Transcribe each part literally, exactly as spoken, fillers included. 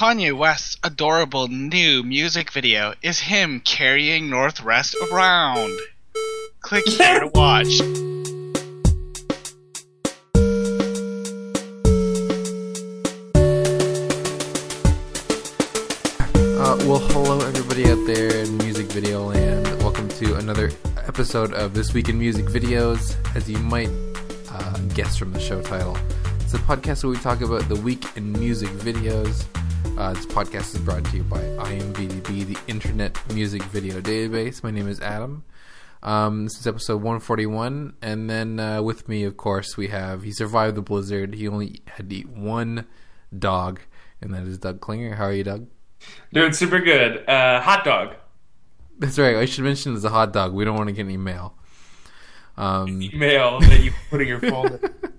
Kanye West's adorable new music video is him carrying North West around. Click here to watch. Uh, well, hello everybody out there in music video land. Welcome to another episode of This Week in Music Videos. As you might uh, guess from the show title, it's a podcast where we talk about the week in music videos. Uh, this podcast is brought to you by IMVDB, the Internet Music Video Database. My name is Adam. Um, this is episode one forty-one, and then uh, with me, of course, we have, he survived the blizzard. He only had to eat one dog, and that is Doug Klinger. How are you, Doug? Doing super good. Uh, hot dog. That's right. I should mention it's a hot dog. We don't want to get any mail. Um, Mail that you put in your folder.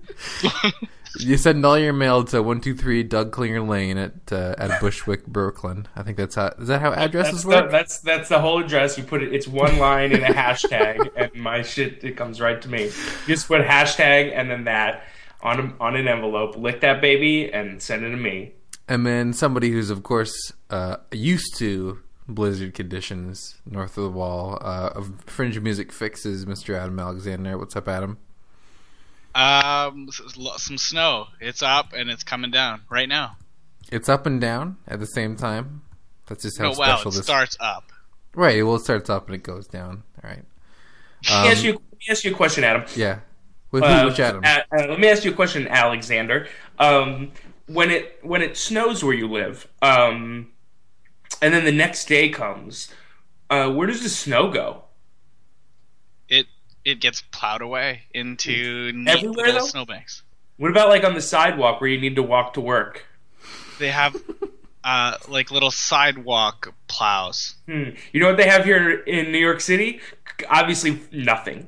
You send all your mail to one two three Doug Klinger Lane at uh, at Bushwick, Brooklyn. I think that's how. Is that how addresses that's work? The, that's that's the whole address. You put it. It's one line in a hashtag, and my shit it comes right to me. You just put hashtag and then that on a, on an envelope. Lick that baby and send it to me. And then somebody who's, of course, uh, used to blizzard conditions north of the wall uh, of Fringe Music Fixes, Mister Adam Alexander. What's up, Adam? Um, some snow. It's up and it's coming down right now. It's up and down at the same time. That's just how no, special well, it this starts up. Right. Well, it starts up and it goes down. All right. Um, let, me ask you, let me ask you a question, Adam. Yeah. With uh, who, which Adam? Uh, uh, let me ask you a question, Alexander. Um, when it when it snows where you live, um, and then the next day comes, uh, where does the snow go? It it gets plowed away into neat everywhere, little though? snowbanks. What about like on the sidewalk where you need to walk to work? They have uh, like little sidewalk plows. Hmm. You know what they have here in New York City? Obviously, nothing.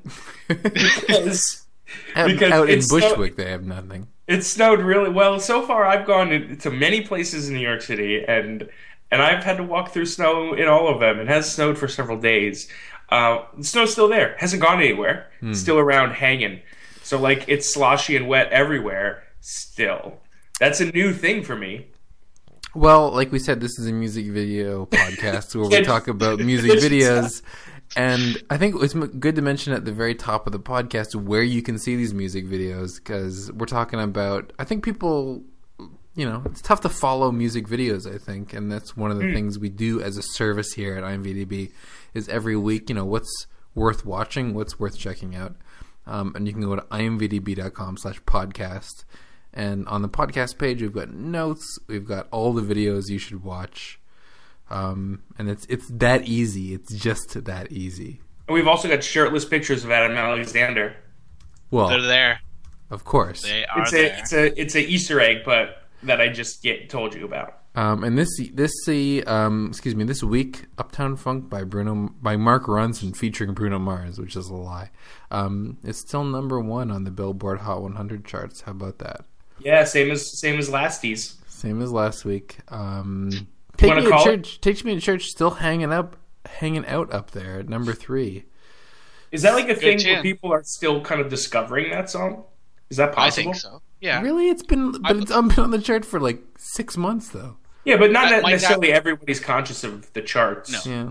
because out, because out in it's Bushwick, snow- they have nothing. It snowed really well. So far, I've gone in- to many places in New York City, and and I've had to walk through snow in all of them. It has snowed for several days. Uh, the snow's still there. Hasn't gone anywhere. Hmm. Still around hanging. So, like, it's sloshy and wet everywhere still. That's a new thing for me. Well, like we said, this is a music video podcast where we talk about music videos. And I think it's good to mention at the very top of the podcast where you can see these music videos, because we're talking about, I think people, you know, it's tough to follow music videos, I think. And that's one of the mm. things we do as a service here at IMVDB is every week, you know, what's worth watching, what's worth checking out. Um, and you can go to imvdb.com slash podcast. And on the podcast page, we've got notes. We've got all the videos you should watch. Um, and it's it's that easy. It's just that easy. And we've also got shirtless pictures of Adam Alexander. Well, they're there. Of course. They are it's a, there. It's a it's a Easter egg, but that I just get, told you about. Um, and this this the um, excuse me this week, Uptown Funk by Bruno by Mark Ronson featuring Bruno Mars, which is a lie. Um, it's still number one on the Billboard Hot one hundred charts. How about that? Yeah, same as same as lasties. Same as last week. Um, take me to church. It? Take me to church. Still hanging up, hanging out up there at number three. Is that like a Good thing chance. where people are still kind of discovering that song? Is that possible? I think so. Yeah. Really, it's been, but I, it's been on the chart for like six months though. Yeah, but not I, necessarily dad, everybody's conscious of the charts. No. Yeah.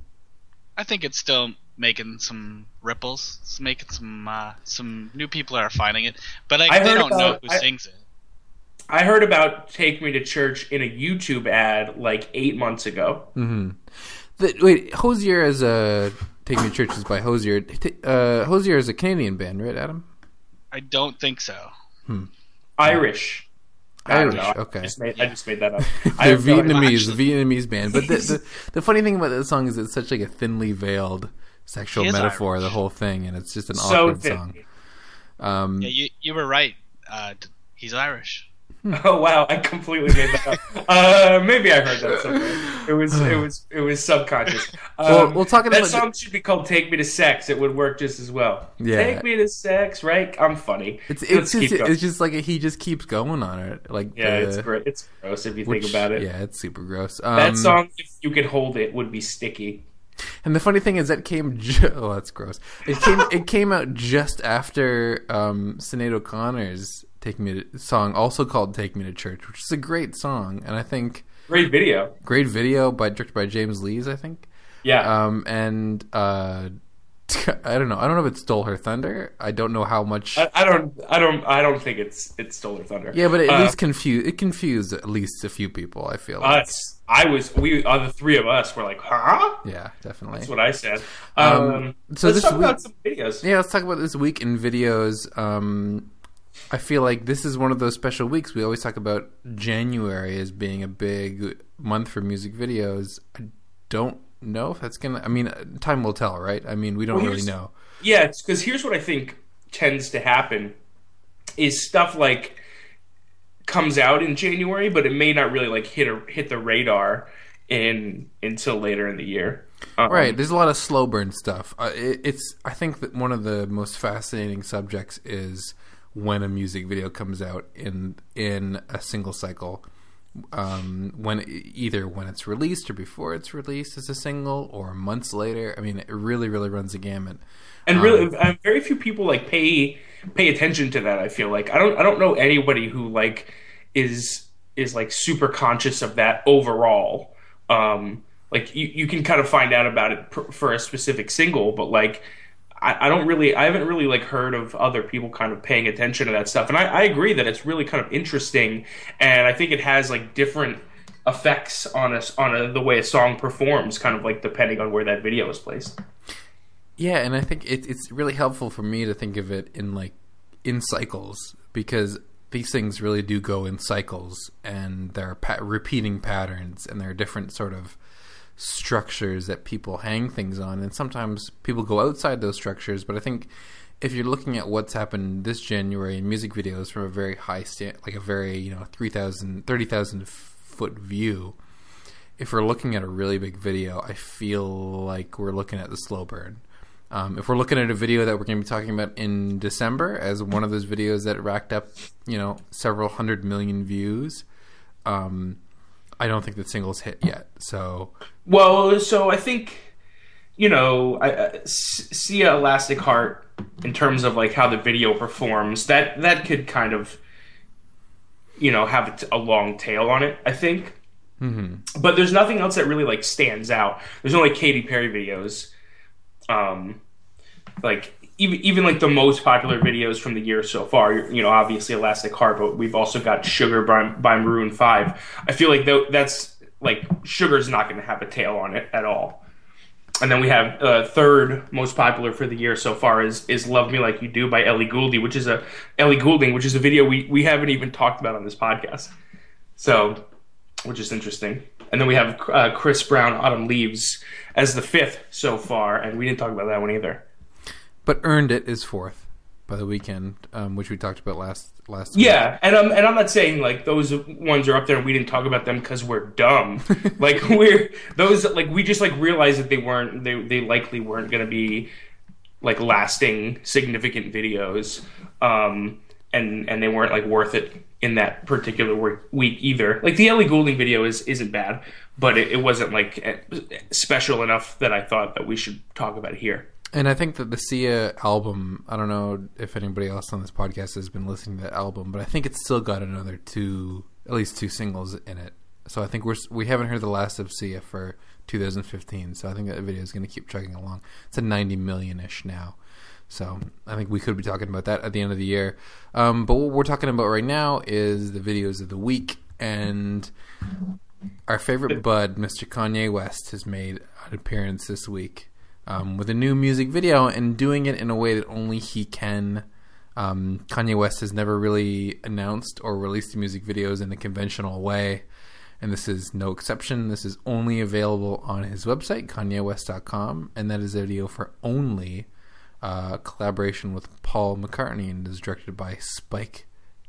I think it's still making some ripples. It's making some uh, some new people are finding it, but like, I they heard don't about, know who I, sings it. I heard about "Take Me to Church" in a YouTube ad like eight months ago. Mm-hmm. The, wait, Hozier is a "Take Me to Church" is by Hozier. Uh, Hozier is a Canadian band, right, Adam? I don't think so. Hmm. Irish. Irish, I okay. I just, made, Yeah. I just made that up. They're have no idea. Vietnamese, Vietnamese band. But the, the the funny thing about this song is it's such like a thinly veiled sexual He is metaphor, Irish. the whole thing, and it's just an So awkward thin. song. Um, Yeah, you you were right. Uh, he's Irish. Oh wow! I completely made that up. Uh, maybe I heard that somewhere. It was it was it was subconscious. Um, Well, we'll talk that about song should be called "Take Me to Sex." It would work just as well. Yeah. Take me to sex, right? I'm funny. It's Let's it's keep just, going. it's just like he just keeps going on it. Like yeah, the, it's great. It's gross if you which- think about it. Yeah, it's super gross. Um, That song, if you could hold it, would be sticky. And the funny thing is that came. Ju- oh, that's gross. It came. It came out just after um, Sinead O'Connor's Take Me to, song, also called Take Me to Church, which is a great song. And I think... Great video. Great video, by directed by James Lees, I think. Yeah. Um, and... Uh, I don't know. I don't know if it stole her thunder. I don't know how much. I, I don't. I don't. I don't think it's it stole her thunder. Yeah, but at uh, least confused. It confused at least a few people. I feel like. Us. I was. We. Uh, the three of us were like, huh? Yeah, definitely. That's what I said. Um, Um, so let's this talk week, about some videos. yeah, let's talk about this week in videos. Um, I feel like this is one of those special weeks. We always talk about January as being a big month for music videos. I don't know if that's gonna. I mean, time will tell, right? I mean, we don't Well, really here's- know. Yeah, because here's what I think tends to happen is stuff like comes out in January, but it may not really like hit a, hit the radar in until later in the year. Um, Right, there's a lot of slow burn stuff. Uh, it, it's I think that one of the most fascinating subjects is when a music video comes out in in a single cycle. Um, when either when it's released or before it's released as a single, or months later. I mean, it really, really runs the gamut. And Um, really, um, very few people like pay pay attention to that. I feel like I don't I don't know anybody who like is is like super conscious of that overall. Um, like you, you can kind of find out about it per, for a specific single, but like I, I don't really I haven't really like heard of other people kind of paying attention to that stuff. And I, I agree that it's really kind of interesting, and I think it has like different effects on us on a, the way a song performs, kind of like depending on where that video is placed. Yeah, and I think it, it's really helpful for me to think of it in like in cycles, because these things really do go in cycles, and there are pa- repeating patterns, and there are different sort of structures that people hang things on, and sometimes people go outside those structures. But I think if you're looking at what's happened this January in music videos from a very high stand, like a very, you know, three thousand, thirty thousand foot view, if we're looking at a really big video, I feel like we're looking at the slow burn. Um, if we're looking at a video that we're going to be talking about in December as one of those videos that racked up, you know, several hundred million views, um, I don't think the single's hit yet. So, Well, so I think, you know, I, I, Sia Elastic Heart, in terms of like how the video performs, that that could kind of, you know, have a, t- a long tail on it, I think. mm-hmm. But there's nothing else that really like stands out. There's no like Katy Perry videos. Um, like even even like the most popular videos from the year so far, you know, obviously Elastic Heart, but we've also got Sugar by, by Maroon five. I feel like th- that's like Sugar's not going to have a tail on it at all. And then we have uh, third most popular for the year so far is is Love Me Like You Do by Ellie Goulding, which is a Ellie Goulding, which is a video we we haven't even talked about on this podcast. So, which is interesting. And then we have uh, Chris Brown, Autumn Leaves, as the fifth so far, and we didn't talk about that one either. But Earned It is fourth by The Weeknd, um, which we talked about last last week. Yeah, and I'm and I'm not saying like those ones are up there and we didn't talk about them because we're dumb. Like we're those like we just like realized that they weren't they they likely weren't going to be like lasting significant videos, um, and and they weren't like worth it in that particular week either. Like the Ellie Goulding video is isn't bad, but it, it wasn't like special enough that I thought that we should talk about it here. And I think that the Sia album, I don't know if anybody else on this podcast has been listening to that album, but I think it's still got another two, at least two singles in it. So I think we're we haven't heard the last of Sia for two thousand fifteen. So I think that video is going to keep chugging along. It's at ninety million ish now. So I think we could be talking about that at the end of the year. Um, but what we're talking about right now is the videos of the week. And our favorite bud, Mister Kanye West, has made an appearance this week um, with a new music video, and doing it in a way that only he can. Um, Kanye West has never really announced or released music videos in a conventional way, and this is no exception. This is only available on his website, kanye west dot com, and that is a video for Only, uh, collaboration with Paul McCartney, and is directed by Spike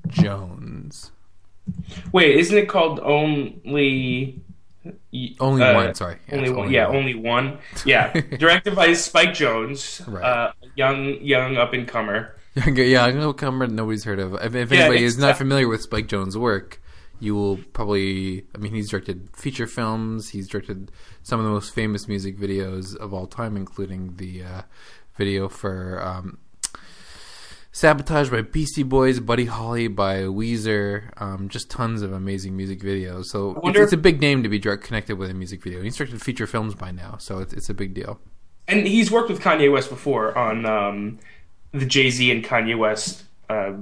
Jonze. Wait, isn't it called Only... Only uh, one, sorry. Yeah, only one, only yeah, one. only one. Yeah, directed by Spike Jonze, Right. uh, young, young up and comer. Yeah, I know a comer nobody's heard of. If, if Yeah, anybody it's is not tough. familiar with Spike Jonze's work, you will probably... I mean, he's directed feature films. He's directed some of the most famous music videos of all time, including the uh, video for... Um, Sabotage by Beastie Boys, Buddy Holly by Weezer, um, just tons of amazing music videos. So it's, it's a big name to be direct connected with a music video. He's directed feature films by now, so it's it's a big deal. And he's worked with Kanye West before on um, the Jay-Z and Kanye West uh,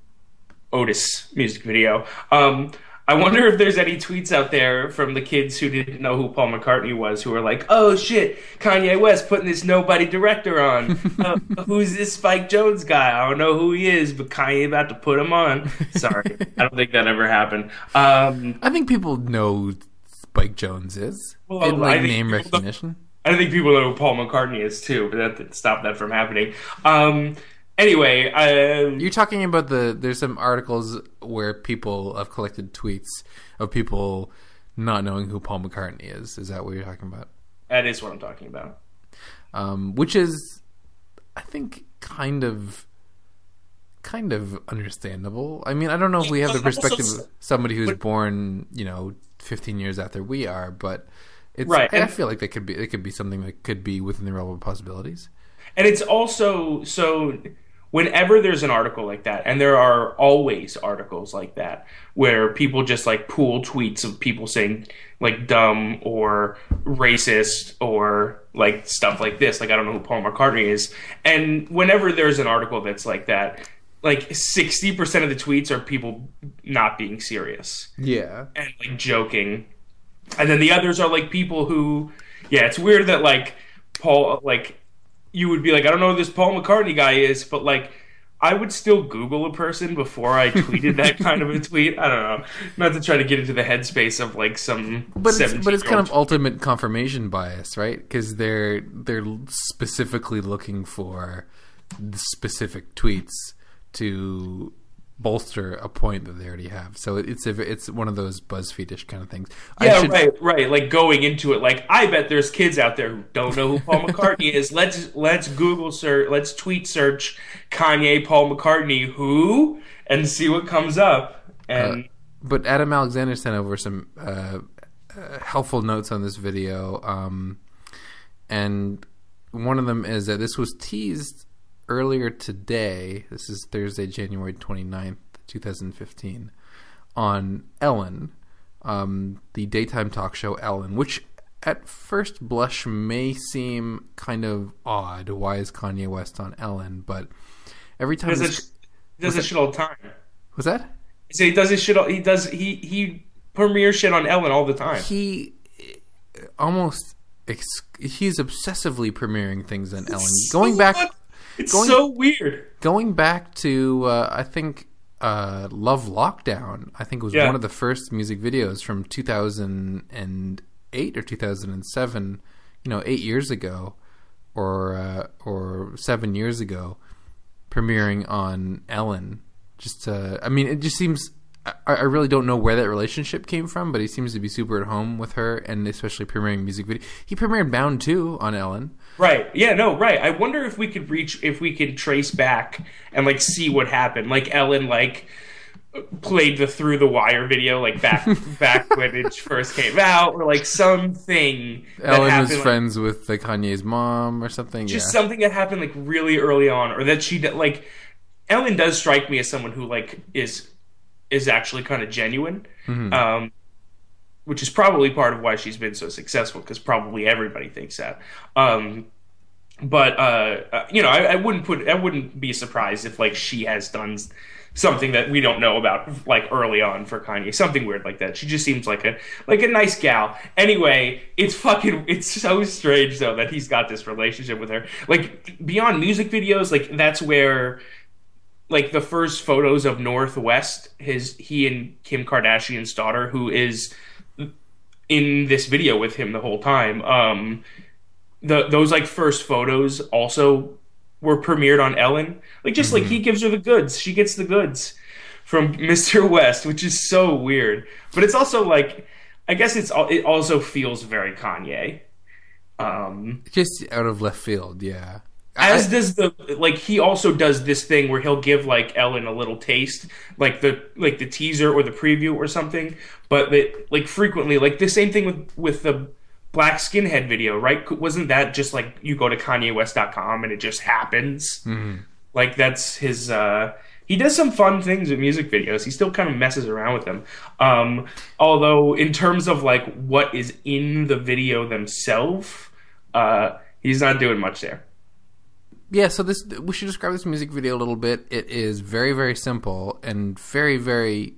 Otis music video. Um, I wonder if there's any tweets out there from the kids who didn't know who Paul McCartney was, who were like, "Oh shit, Kanye West putting this nobody director on. Uh, who's this Spike Jonze guy? I don't know who he is, but Kanye about to put him on." Sorry, I don't think that ever happened. Um, I think people know who Spike Jonze is. Well, in like I name recognition. Know, I think people know who Paul McCartney is too, but that didn't stop that from happening. Um, Anyway, um, you're talking about the. There's some articles where people have collected tweets of people not knowing who Paul McCartney is. Is that what you're talking about? That is what I'm talking about. Um, which is, I think, kind of, kind of understandable. I mean, I don't know if we have the perspective of somebody who's born, you know, fifteen years after we are, but it's. Right, I and, feel like that could be. It could be something that could be within the realm of possibilities. And it's also so. Whenever there's an article like that, and there are always articles like that, where people just like pool tweets of people saying like dumb or racist or like stuff like this, like I don't know who Paul McCartney is. And whenever there's an article that's like that, like sixty percent of the tweets are people not being serious. Yeah. And like joking. And then the others are like people who, yeah, it's weird that like Paul, like, you would be like, I don't know who this Paul McCartney guy is, but like, I would still Google a person before I tweeted that kind of a tweet. I don't know. Not to try to get into the headspace of like some. But it's, but it's kind of ultimate confirmation bias, right? Because they're they're specifically looking for the specific tweets to bolster a point that they already have. So it's a, it's one of those BuzzFeed-ish kind of things. Yeah, should... right, right. Like going into it, like I bet there's kids out there who don't know who Paul McCartney is. Let's let's Google search, let's tweet search Kanye Paul McCartney who, and see what comes up. And uh, but Adam Alexander sent over some uh, uh, helpful notes on this video, um, and one of them is that this was teased earlier today, this is Thursday, January twenty-ninth, twenty fifteen, on Ellen, um, the daytime talk show Ellen, which at first blush may seem kind of odd. Why is Kanye West on Ellen? But every time... He does, it, he does this shit all the time. Was that? So he does his shit all, he does, he, he premieres shit on Ellen all the time. He almost... He's obsessively premiering things on Ellen. Going back... It's going, so weird. Going back to, uh, I think, uh, Love Lockdown, I think was yeah. one of the first music videos from two thousand eight or two thousand seven, you know, eight years ago, or uh, or seven years ago, premiering on Ellen. Just, uh, I mean, it just seems... I, I really don't know where that relationship came from, but he seems to be super at home with her, and especially premiering music video. He premiered Bound two on Ellen. Right. Yeah, no, right. I wonder if we could reach, if we could trace back and, like, see what happened. Like, Ellen, like, played the Through the Wire video, like, back back when it first came out, or, like, something that Ellen happened, was like, friends with, like, Kanye's mom or something. Just yeah. something that happened, like, really early on, or that she, like, Ellen does strike me as someone who, like, is is actually kind of genuine. Mm-hmm. Um which is probably part of why she's been so successful, because probably everybody thinks that. Um, but uh, you know, I, I wouldn't put, I wouldn't be surprised if like she has done something that we don't know about, like early on for Kanye, something weird like that. She just seems like a like a nice gal. Anyway, it's fucking, it's so strange though that he's got this relationship with her. Like beyond music videos, like that's where. Like the first photos of Northwest, his he and Kim Kardashian's daughter, who is in this video with him the whole time. Um, the those like first photos also were premiered on Ellen. Like just mm-hmm. like he gives her the goods, she gets the goods from Mister West, which is so weird. But it's also like, I guess it's it also feels very Kanye. Um, just out of left field, yeah. As does the like he also does this thing where he'll give like Ellen a little taste, like the like the teaser or the preview or something. But it, like frequently, like the same thing with with the Black Skinhead video, right? Wasn't that just like you go to Kanye West dot com and it just happens? Mm-hmm. Like that's his. Uh, he does some fun things with music videos. He still kind of messes around with them. Um, although in terms of like what is in the video themselves, uh, he's not doing much there. Yeah, so this we should describe this music video a little bit. It is very, very simple and very, very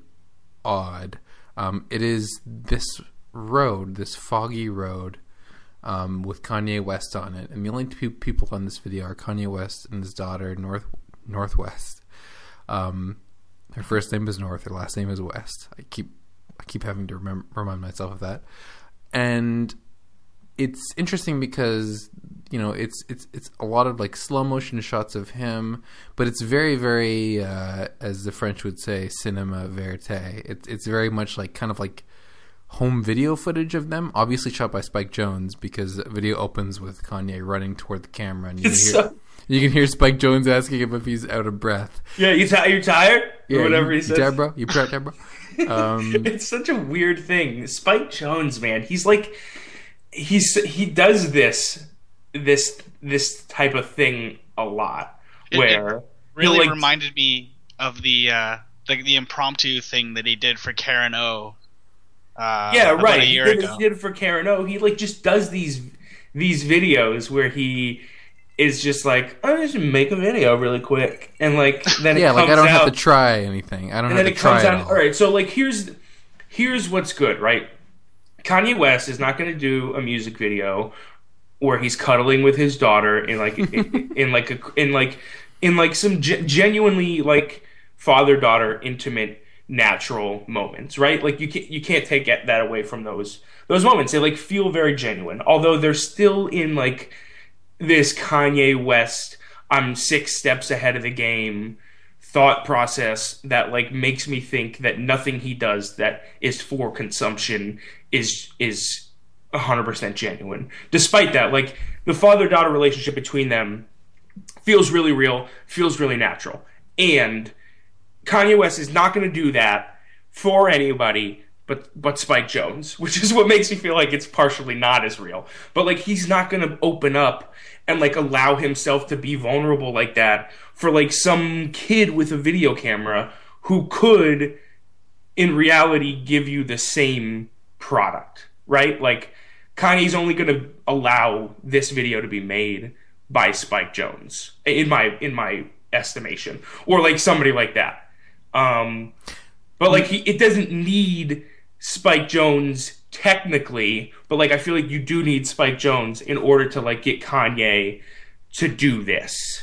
odd. Um, it is this road, this foggy road, um, with Kanye West on it, and the only two people on this video are Kanye West and his daughter, North Northwest. Um, her first name is North, her last name is West. I keep I keep having to remember, remind myself of that, and it's interesting because, you know, it's it's it's a lot of like slow motion shots of him, but it's very, very uh, as the French would say, cinema verite. It's it's very much like kind of like home video footage of them, obviously shot by Spike Jonze, because the video opens with Kanye running toward the camera, and you, can hear, so... you can hear Spike Jonze asking him if he's out of breath. Yeah, you t- you tired? Yeah, or whatever you, he says. You tired, bro? You tired, bro? Um, it's such a weird thing. Spike Jonze, man, he's like. He's he does this this this type of thing a lot, where it, it really like, reminded me of the, uh, the the impromptu thing that he did for Karen O. Uh, yeah, about right. A He year did, ago. he did it for Karen O. He like just does these these videos where he is just like, I'm just make a video really quick, and like then it yeah, comes like I don't out, have to try anything. I don't and have then to it try comes at out. all. All right, so like here's here's what's good, right? Kanye West is not going to do a music video where he's cuddling with his daughter in like in, in like a, in like in like some ge- genuinely like father-daughter intimate natural moments, right? Like you can't you can't take that away from those those moments. They like feel very genuine, although they're still in like this Kanye West I'm six steps ahead of the game thought process that like makes me think that nothing he does that is for consumption is is one hundred percent genuine. Despite that, like the father-daughter relationship between them feels really real, feels really natural. And Kanye West is not going to do that for anybody but but Spike Jonze, which is what makes me feel like it's partially not as real. But like he's not going to open up and like allow himself to be vulnerable like that for like some kid with a video camera who could in reality give you the same product, right? Like Kanye's only going to allow this video to be made by Spike Jonze in my in my estimation, or like somebody like that. Um, but like he, it doesn't need Spike Jonze technically, but like I feel like you do need Spike Jonze in order to like get Kanye to do this.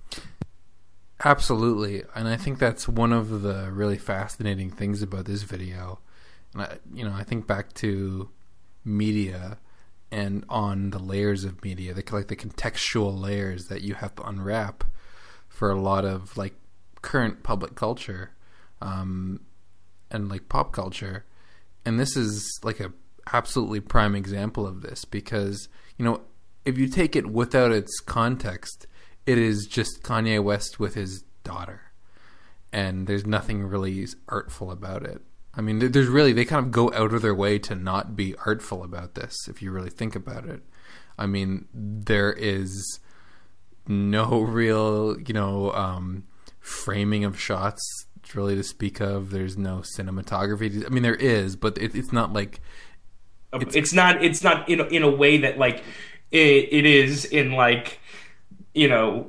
Absolutely, and I think that's one of the really fascinating things about this video. And I, you know, I think back to media and on the layers of media, the like the contextual layers that you have to unwrap for a lot of like current public culture, um, and like pop culture. And this is like a absolutely prime example of this, because, you know, if you take it without its context, it is just Kanye West with his daughter, and there's nothing really artful about it. I mean, there's really, they kind of go out of their way to not be artful about this, if you really think about it. I mean, there is no real, you know, um, framing of shots really to speak of. There's no cinematography. I mean, there is, but it, it's not like... It's, it's not, it's not in, in a way that, like, it, it is in, like, you know...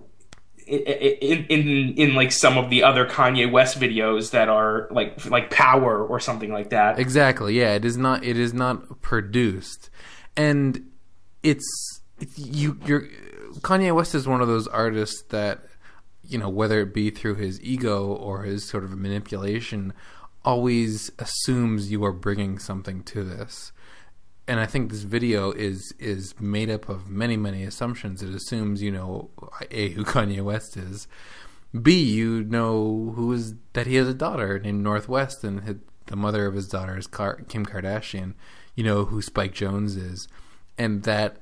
In, in in like some of the other Kanye West videos that are like like Power or something like that. Exactly. Yeah, it is not. It is not produced, and it's, it's you. You're Kanye West is one of those artists that, you know, whether it be through his ego or his sort of manipulation, always assumes you are bringing something to this. And I think this video is is made up of many, many assumptions. It assumes you know, A, who Kanye West is, B, you know who is that he has a daughter named Northwest, and his, the mother of his daughter is Car- Kim Kardashian. You know who Spike Jonze is, and that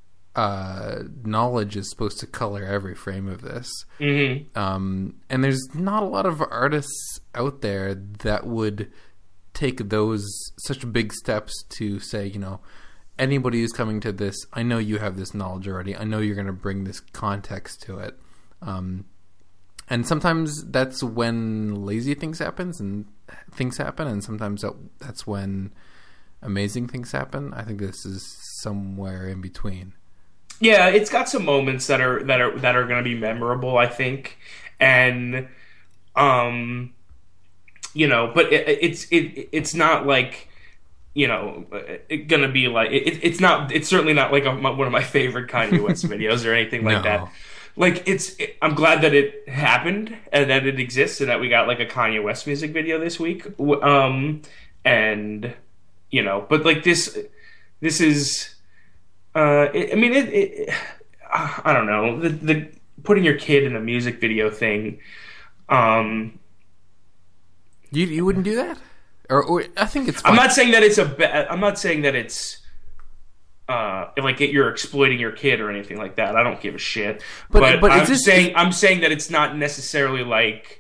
uh, knowledge is supposed to color every frame of this. Mm-hmm. Um, and there's not a lot of artists out there that would take those such big steps to say, you know, anybody who's coming to this, I know you have this knowledge already. I know you're going to bring this context to it. Um, and sometimes that's when lazy things happens and things happen, and sometimes that, that's when amazing things happen. I think this is somewhere in between. Yeah, it's got some moments that are that are that are going to be memorable, I think, and um, you know, but it, it's it it's not like, you know, it, gonna be like it, it's not it's certainly not like a, one of my favorite Kanye West videos or anything like No. that. Like it's, it, I'm glad that it happened and that it exists and that we got like a Kanye West music video this week. Um, and you know, but like this, this is, uh, it, I mean, it, it, I don't know, the the putting your kid in a music video thing. Um, You you wouldn't do that, or, or I think it's fine. I'm not saying that it's a. Ba- I'm not saying that it's. Uh, like you're exploiting your kid or anything like that. I don't give a shit. But- But, but is I'm this- saying I'm saying that it's not necessarily like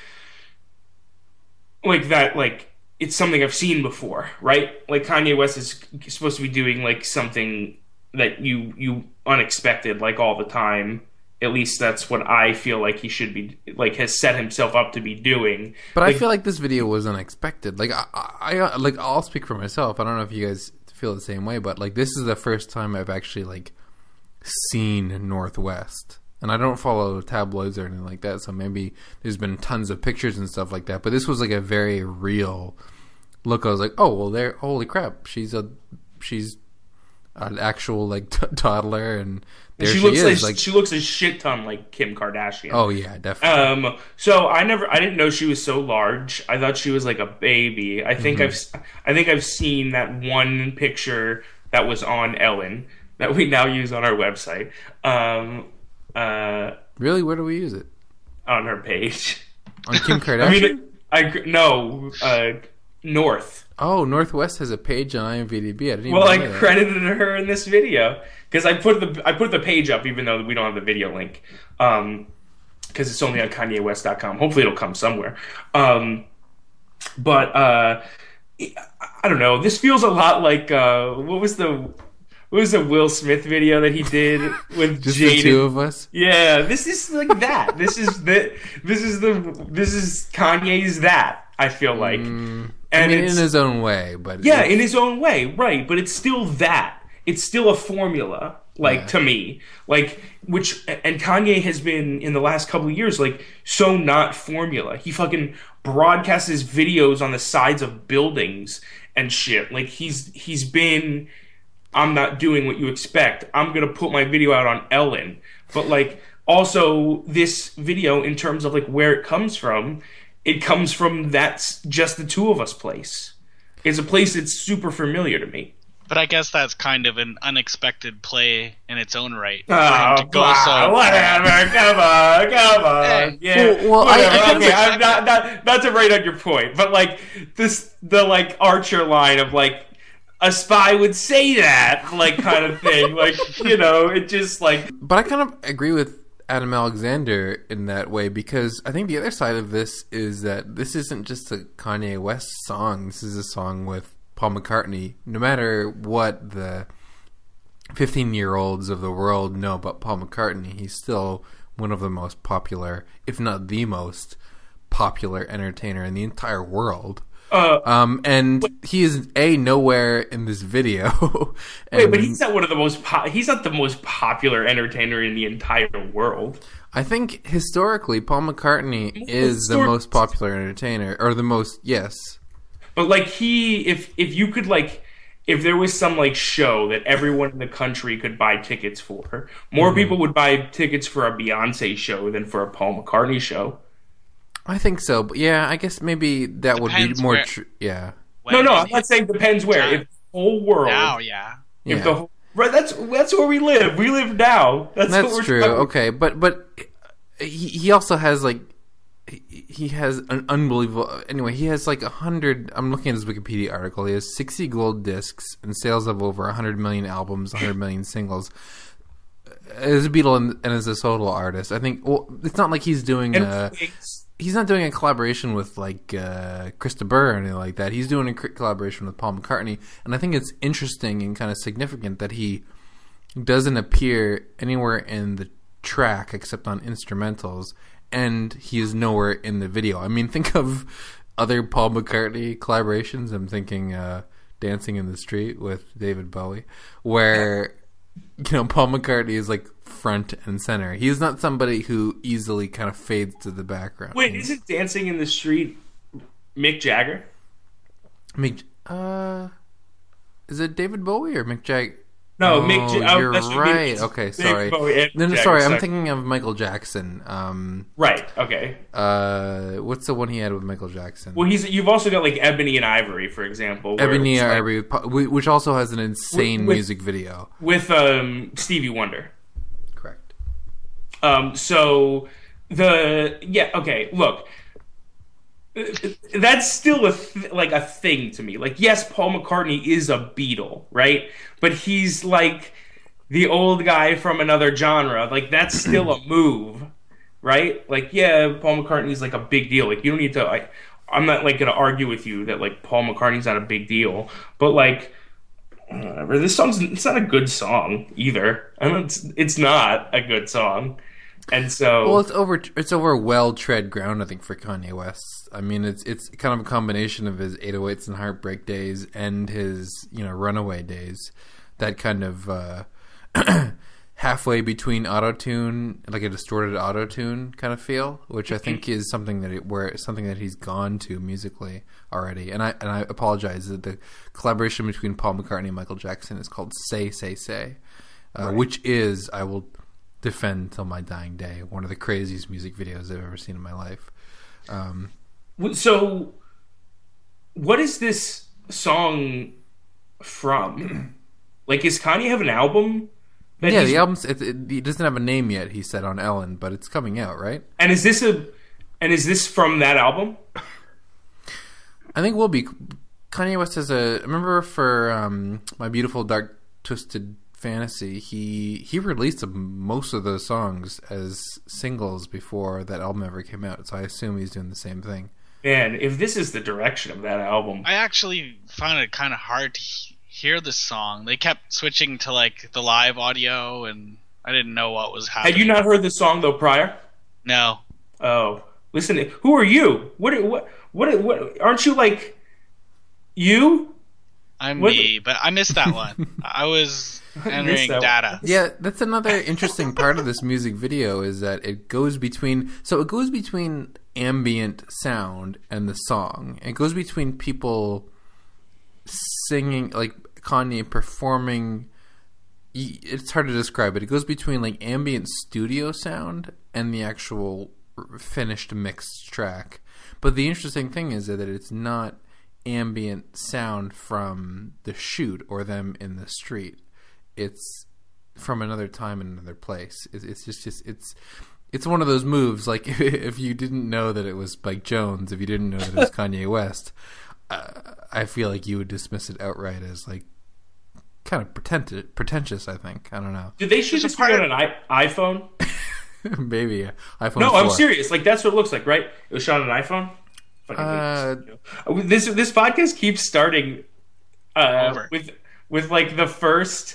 like that. Like it's something I've seen before, right? Like Kanye West is supposed to be doing like something that you you unexpected like all the time. At least that's what I feel like he should be like has set himself up to be doing. But like, I feel like this video was unexpected. Like I, I, like I'll speak for myself. I don't know if you guys feel the same way, but like this is the first time I've actually like seen Northwest, and I don't follow tabloids or anything like that. So maybe there's been tons of pictures and stuff like that. But this was like a very real look. I was like, oh well, there. Holy crap, she's a she's an actual like t- toddler, and there she, she, looks is. like, Like, she looks a shit ton like Kim Kardashian. oh yeah, definitely. Um. So I never, I didn't know she was so large. I thought she was like a baby. I think Mm-hmm. I've, I think I've seen that one picture that was on Ellen that we now use on our website. Um. Uh. Really, where do we use it? On her page. On Kim Kardashian? I mean, I no. Uh. North. Oh, Northwest has a page on IMDb. I didn't even Well, know I that. credited her in this video because I put the I put the page up even though we don't have the video link, um, because it's only on Kanye West dot com. Hopefully, it'll come somewhere. Um, but uh, I don't know. This feels a lot like uh, what was the what was the Will Smith video that he did with Just Jada? the two of us. Yeah, this is like that. This is the this is the this is Kanye's that. I feel like, Mm, and I mean, it's, in his own way, but yeah, it's- in his own way, right? But it's still that. It's still a formula, like Yeah. to me, like which and Kanye has been in the last couple of years, like so not formula. He fucking broadcasts his videos on the sides of buildings and shit. Like he's he's been. I'm not doing what you expect. I'm gonna put my video out on Ellen, but like also this video in terms of like where it comes from. It comes from that's just the two of us place. It's a place that's super familiar to me. But I guess that's kind of an unexpected play in its own right. For Oh, him to go blah, so whatever. Come on, come on. Hey. Yeah. Well, well, I- whatever. I think okay, it's- I'm not, not not to write on your point, but like this, the like Archer line of like a spy would say that, like kind of thing. Like you know, it just like But I kind of agree with Adam Alexander in that way, because I think the other side of this is that this isn't just a Kanye West song. This is a song with Paul McCartney. No matter what the fifteen-year-olds of the world know about Paul McCartney, he's still one of the most popular, if not the most popular entertainer in the entire world. uh, Um, and he is a nowhere in this video. wait, And but he's not one of the most. Po- he's not the most popular entertainer in the entire world. I think historically, Paul McCartney Well, is the histor- most popular entertainer, or the most, yes. But like he, if if you could like, if there was some like show that everyone in the country could buy tickets for, more Mm-hmm. people would buy tickets for a Beyonce show than for a Paul McCartney show. I think so, but yeah, I guess maybe that would be Depends more where- true. Yeah, when no, no, it I'm not hits saying depends where. time. If the whole world, now, yeah. yeah. if the whole, right, that's that's where we live. We live now. That's, what That's we're true. talking- Okay, but but he he also has like he he has an unbelievable. Anyway, he has like a hundred. I'm looking at his Wikipedia article. He has sixty gold discs and sales of over a hundred million albums, a hundred million singles. As a Beatle and, and as a solo artist, I think. Well, it's not like he's doing. And Uh, it's- he's not doing a collaboration with like uh, Krista Burr or anything like that. He's doing a c- collaboration with Paul McCartney, and I think it's interesting and kind of significant that he doesn't appear anywhere in the track except on instrumentals, and he is nowhere in the video. I mean, think of other Paul McCartney collaborations. I'm thinking uh, Dancing in the Street with David Bowie, where, you know, Paul McCartney is like front and center. He is not somebody who easily kind of fades to the background. Wait, is it Dancing in the Street Mick Jagger? Mick, uh, is it David Bowie or Mick Jagger? No, oh, Mick. Ja- you're that's what right. Mick, okay, Mick sorry. Bowie No, no, Jagger, sorry. sorry. I'm thinking of Michael Jackson. Um, right. Okay. Uh, what's the one he had with Michael Jackson? Well, he's. You've also got like Ebony and Ivory, for example. where Ebony it's and like- Ivory, which also has an insane With- music video. with um, Stevie Wonder. Correct. Um, so the yeah okay look, that's still a th- like a thing to me. Like, yes, Paul McCartney is a Beatle, right? But he's like the old guy from another genre. Like, that's still a move, right? Like, yeah, Paul McCartney's like a big deal. Like, you don't need to like. I'm not like gonna argue with you that like Paul McCartney's not a big deal, but like. Whatever. This song's it's not a good song either. I mean, it's it's not a good song, and so Well, it's over. It's over well tread ground, I think, for Kanye West. I mean, it's it's kind of a combination of his eight oh eights and Heartbreak days and his, you know, Runaway days. That kind of uh, halfway between auto-tune, like a distorted auto-tune kind of feel, which I think is something that it, where something that he's gone to musically already. And I and I apologize that the collaboration between Paul McCartney and Michael Jackson is called "Say Say Say," uh, Right. which is, I will defend till my dying day, one of the craziest music videos I've ever seen in my life. Um, so what is this song from? Like, is Kanye have an album? that yeah, he's- the album's it, it, it doesn't have a name yet. He said on Ellen, but it's coming out, right? And is this a and is this from that album? I think we'll be. Kanye West has a. Remember for um, My Beautiful Dark Twisted Fantasy, he he released most of those songs as singles before that album ever came out. So I assume he's doing the same thing. Man, if this is the direction of that album, I actually found it kind of hard to he- hear the song. They kept switching to like the live audio, and I didn't know what was happening. had you not heard the song though prior? No. Oh, listen, who are you? What what what what? Aren't you like you? I'm What- me, but I missed that one. I was entering that one. data. Yeah, that's another interesting part of this music video is that it goes between. So it goes between ambient sound and the song. It goes between people singing, like Kanye performing. It's hard to describe it. It goes between like ambient studio sound and the actual finished mixed track. But the interesting thing is that it's not ambient sound from the shoot or them in the street. It's from another time and another place. It's, it's just, just it's it's one of those moves. Like if you didn't know that it was Spike Jones, if you didn't know that it was Kanye West, uh, I feel like you would dismiss it outright as like kind of pretentious. Pretentious, I think. I don't know. Did they shoot There's this a part- video on an I- iPhone? Maybe yeah. iPhone. No, I'm four. serious. Like, that's what it looks like, right? It was shot on an iPhone. Fucking Uh, weird. this this podcast keeps starting uh, Over. with with like the first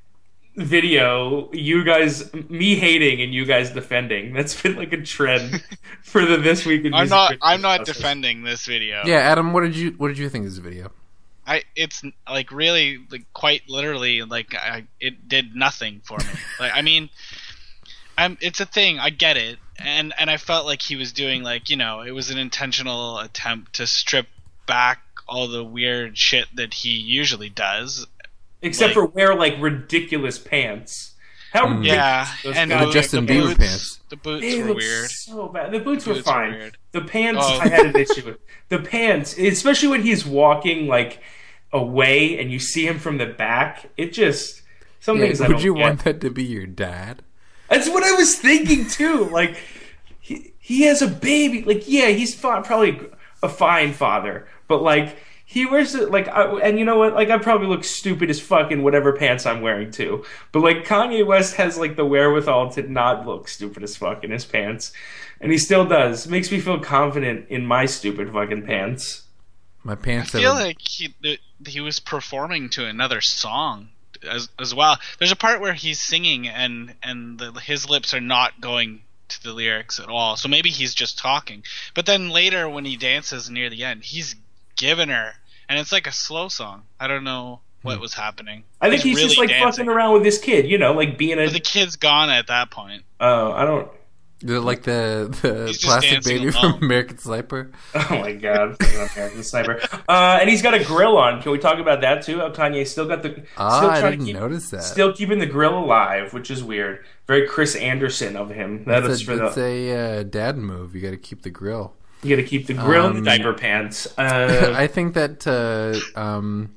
video, you guys, me hating and you guys defending. That's been like a trend for the this week. In I'm Music not. Video I'm not podcast. defending this video. Yeah, Adam. What did you What did you think of this video? I. It's like really, like quite literally, like I. It did nothing for me. Like I mean, I'm. It's a thing. I get it, and and I felt like he was doing like you know it was an intentional attempt to strip back all the weird shit that he usually does. Except Like- for wear like ridiculous pants. How Mm. ridiculous Yeah, those and guys- the Justin the Bieber boots, pants. The boots They were look weird. so bad. The boots, were Boots were fine. weird. The pants, Oh. I had an issue with. The pants, especially when he's walking like away and you see him from the back, it just some Yeah, things I would don't you get. want that to be your dad? That's what I was thinking too. Like he he has a baby. Like yeah, he's fi- probably a fine father, but like. He wears it like, I, and you know what? Like, I probably look stupid as fuck in whatever pants I'm wearing too. But like, Kanye West has like the wherewithal to not look stupid as fuck in his pants, and he still does. Makes me feel confident in my stupid fucking pants. My I pants. feel have a- like he that he was performing to another song as as well. There's a part where he's singing and and the, his lips are not going to the lyrics at all. So maybe he's just talking. But then later when he dances near the end, he's giving her, and it's like a slow song. I don't know what was happening. I think he's, he's really just like dancing. Fucking around with this kid, you know, like being a. But the kid's gone at that point. Oh, uh, I don't. The, like the the plastic baby alone. From American Sniper. Oh my god, American Sniper! Uh, and he's got a grill on. Can we talk about that too? How Kanye still got the. Ah, still I trying didn't to keep, notice that. Still keeping the grill alive, which is weird. Very Chris Anderson of him. That it's is a, for it's the. a uh, dad move. You got to keep the grill. You got to keep the grill um, in the diaper pants. Uh, I think that uh, um,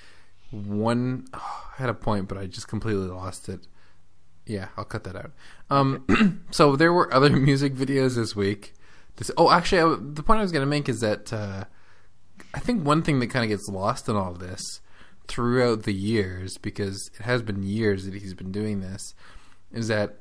one. Oh, I had a point, but I just completely lost it. Yeah, I'll cut that out. Um, so there were other music videos this week. This, oh, actually, I, the point I was going to make is that uh, I think one thing that kind of gets lost in all of this throughout the years, because it has been years that he's been doing this, is that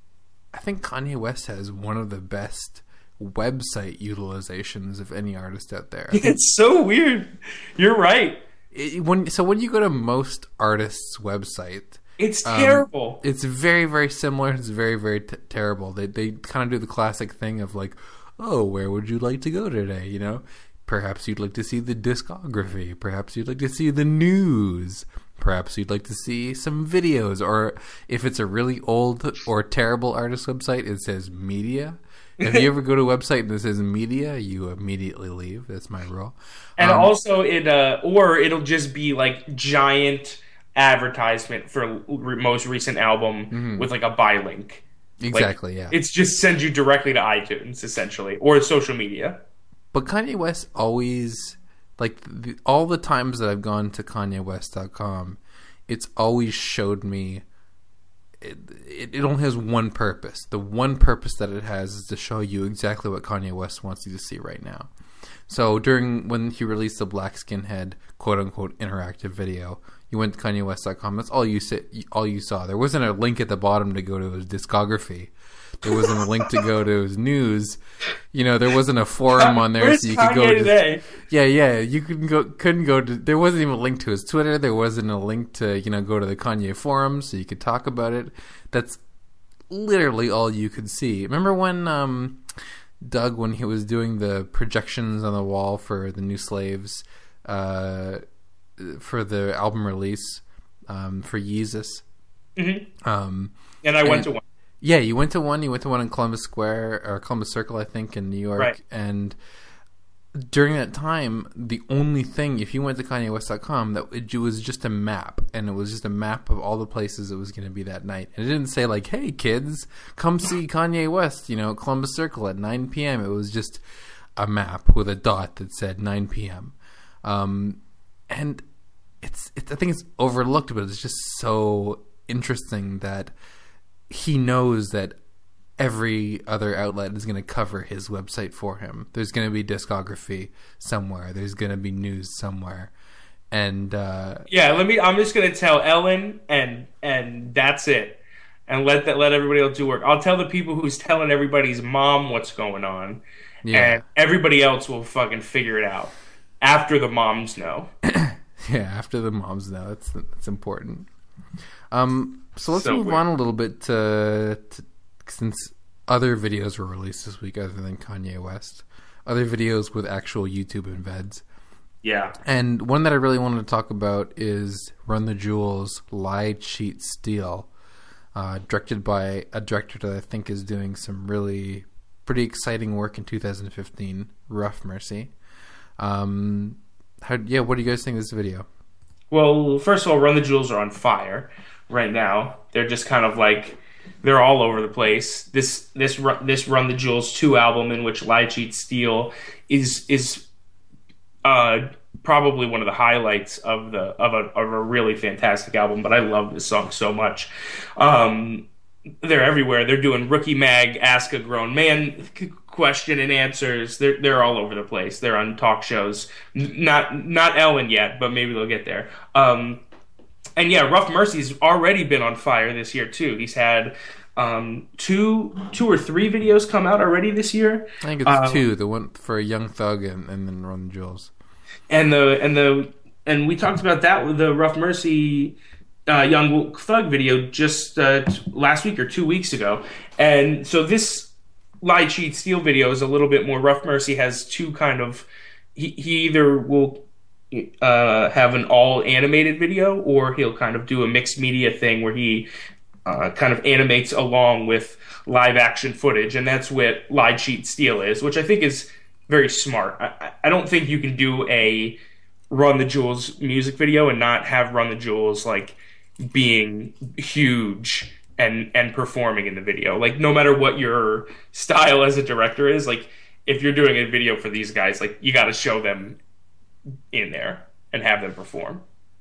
I think Kanye West has one of the best website utilizations of any artist out there. It's so weird. You're right. It, when so when you go to most artists' website. It's terrible. Um, it's very, very similar. It's very, very t- terrible. They they kind of do the classic thing of like, oh, where would you like to go today? You know, perhaps you'd like to see the discography. Perhaps you'd like to see the news. Perhaps you'd like to see some videos. Or if it's a really old or terrible artist website, it says media. If you ever go to a website and it says media, you immediately leave. That's my rule. And um, also, it uh, or it'll just be like giant advertisement for re- most recent album mm-hmm. with like a buy link. Exactly, like, yeah. It's just sends you directly to iTunes, essentially, or social media. But Kanye West always, like, the, all the times that I've gone to Kanye West dot com, it's always showed me, it, it, it only has one purpose. The one purpose that it has is to show you exactly what Kanye West wants you to see right now. So during, when he released the Black Skinhead, quote-unquote, interactive video, you went to Kanye West dot com. That's all you sit, all you saw. There wasn't a link at the bottom to go to his discography. There wasn't a link to go to his news. You know, there wasn't a forum on there Where's so you Kanye could go. Today? To, yeah, yeah, you couldn't go. Couldn't go to. There wasn't even a link to his Twitter. There wasn't a link to you know go to the Kanye forum so you could talk about it. That's literally all you could see. Remember when um, Doug, when he was doing the projections on the wall for the New Slaves. Uh, for the album release um, for Yeezus. Mm-hmm. Um, and I and, went to one. Yeah, you went to one. You went to one in Columbus Square, or Columbus Circle, I think, in New York. Right. And during that time, the only thing, if you went to Kanye West dot com, that it was just a map. And it was just a map of all the places it was going to be that night. And it didn't say, like, hey, kids, come see Kanye West, you know, at Columbus Circle at nine p.m. It was just a map with a dot that said nine p.m. Um, and it's, it's, I think it's overlooked, but it's just so interesting that he knows that every other outlet is going to cover his website for him. There's going to be discography somewhere. There's going to be news somewhere. And, uh, yeah, let me, I'm just going to tell Ellen and, and that's it. And let that, let everybody else do work. I'll tell the people who's telling everybody's mom what's going on. Yeah. And everybody else will fucking figure it out after the moms know. Yeah, after the moms know. That's that's important. Um, so let's So move weird. on a little bit to, to since other videos were released this week other than Kanye West, other videos with actual YouTube embeds. Yeah. And one that I really wanted to talk about is Run the Jewels, Lie, Cheat, Steal, uh, directed by a director that I think is doing some really pretty exciting work in two thousand fifteen, Rough Mercy. Um, how, yeah, what do you guys think of this video? Well, first of all, Run the Jewels are on fire right now. They're just kind of like, they're all over the place. This this Ru- this Run the Jewels two album, in which Lie, Cheat, Steal is is uh, probably one of the highlights of the of a of a really fantastic album. But I love this song so much. Um, they're everywhere. They're doing Rookie Mag, Ask a Grown Man question and answers. They're they're all over the place. They're on talk shows. N- Not not Ellen yet, but maybe they'll get there. Um, and yeah, Rough Mercy's already been on fire this year too. He's had um, two two or three videos come out already this year. I think it's um, two. The one for Young Thug and, and then Run the Jewels. And the and the and we talked about that with the Rough Mercy uh, Young Thug video just uh, t- last week or two weeks ago. And so this Lie, Cheat, Steal video is a little bit more. Rough Mercy has two kind of. He, he either will uh, have an all animated video, or he'll kind of do a mixed media thing where he uh, kind of animates along with live action footage, and that's what Lie, Cheat, Steal is, which I think is very smart. I, I don't think you can do a Run the Jewels music video and not have Run the Jewels like being huge and and performing in the video. Like, no matter what your style as a director is, like if you're doing a video for these guys, like you got to show them in there and have them perform.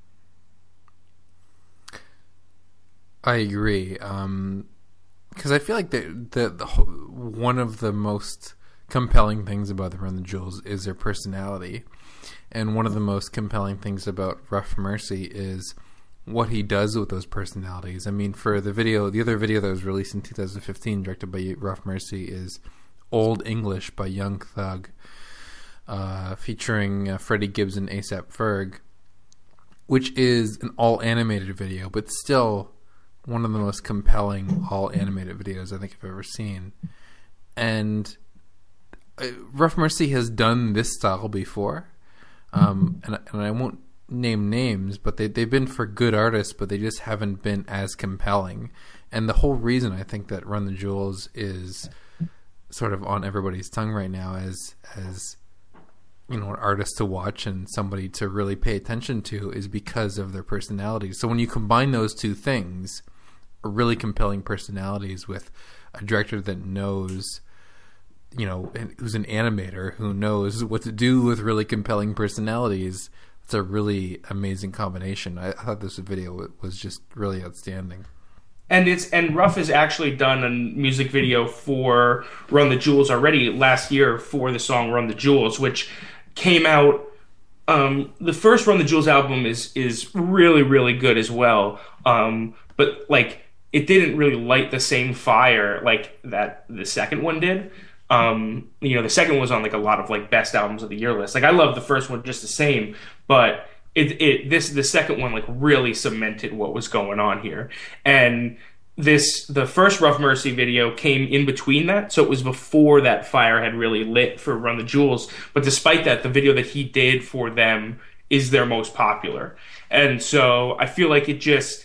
I agree, um, because I feel like the, the the one of the most compelling things about the Run the Jewels is their personality, and one of the most compelling things about Rough Mercy is what he does with those personalities. I mean, for the video, the other video that was released in two thousand fifteen, directed by Rough Mercy, is Old English by Young Thug, uh, featuring uh, Freddie Gibbs and ASAP Ferg, which is an all-animated video, but still one of the most compelling all-animated videos I think I've ever seen. And uh, Rough Mercy has done this style before, um, and, and I won't name names, but they, they've been for good artists, but they just haven't been as compelling. And the whole reason I think that Run the Jewels is sort of on everybody's tongue right now as as you know, an artist to watch and somebody to really pay attention to is because of their personalities. So when you combine those two things, really compelling personalities with a director that knows, you know, who's an animator who knows what to do with really compelling personalities, it's a really amazing combination. I, I thought this video was just really outstanding. And it's and Ruff has actually done a music video for Run the Jewels already last year for the song Run the Jewels, which came out. Um, the first Run the Jewels album is is really, really good as well. Um, but like it didn't really light the same fire like that the second one did. Um, you know, the second one was on like a lot of like best albums of the year lists. Like I love the first one just the same, but it it this the second one like really cemented what was going on here. And this the first Rough Mercy video came in between that, so it was before that fire had really lit for Run the Jewels. But despite that, the video that he did for them is their most popular. And so I feel like it just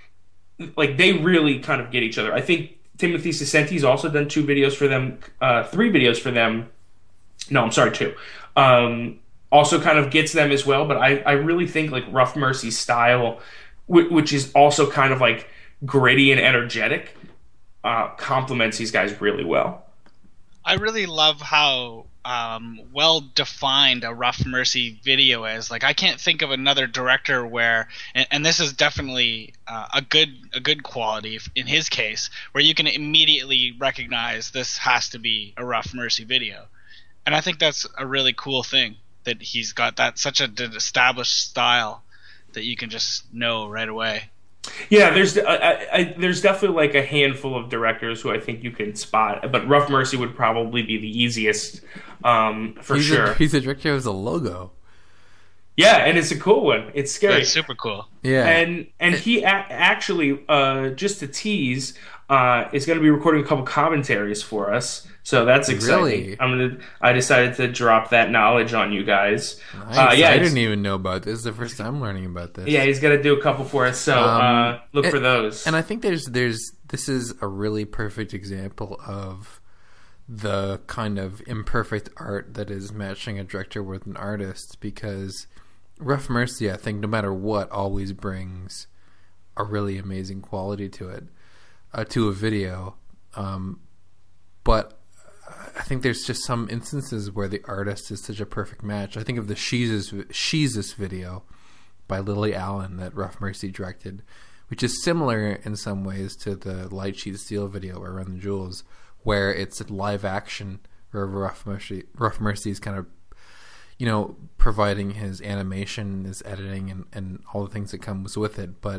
like they really kind of get each other. I think Timothy Sicenti's also done two videos for them, uh, three videos for them. No, I'm sorry, two. Um, also kind of gets them as well, but I, I really think like Rough Mercy's style, w- which is also kind of like gritty and energetic, uh, complements these guys really well. I really love how um, well defined a Rough Mercy video is. Like I can't think of another director where, and, and this is definitely uh, a good a good quality in his case, where you can immediately recognize this has to be a Rough Mercy video, and I think that's a really cool thing that he's got that such a established style that you can just know right away. Yeah, there's I, I, there's definitely like a handful of directors who I think you can spot, but Rough Mercy would probably be the easiest um, for he's sure. A, he's a director who has a logo. Yeah, and it's a cool one. It's scary. That's super cool. Yeah, and and he a- actually uh, just to tease uh, is going to be recording a couple commentaries for us. So that's exciting. Really? I'm gonna. I decided to drop that knowledge on you guys. Nice. Uh, yeah, I didn't even know about this. This is the first time learning about this. Yeah, he's gonna do a couple for us. So um, uh, look and, for those. And I think there's there's this is a really perfect example of the kind of imperfect art that is matching a director with an artist, because Rough Mercy, I think, no matter what, always brings a really amazing quality to it, uh, to a video. Um, but I think there's just some instances where the artist is such a perfect match. I think of the Sheezus Sheezus video by Lily Allen that Rough Mercy directed, which is similar in some ways to the Lie, Cheat, Steal video by Run the Jewels, where it's a live action where Rough Mercy Rough Mercy is kind of, you know, providing his animation, his editing, and, and all the things that comes with it, but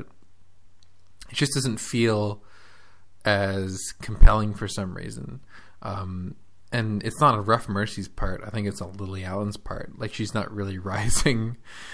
it just doesn't feel as compelling for some reason. Um, and it's not a Rough Mercy's part. I think it's a Lily Allen's part. Like, she's not really rising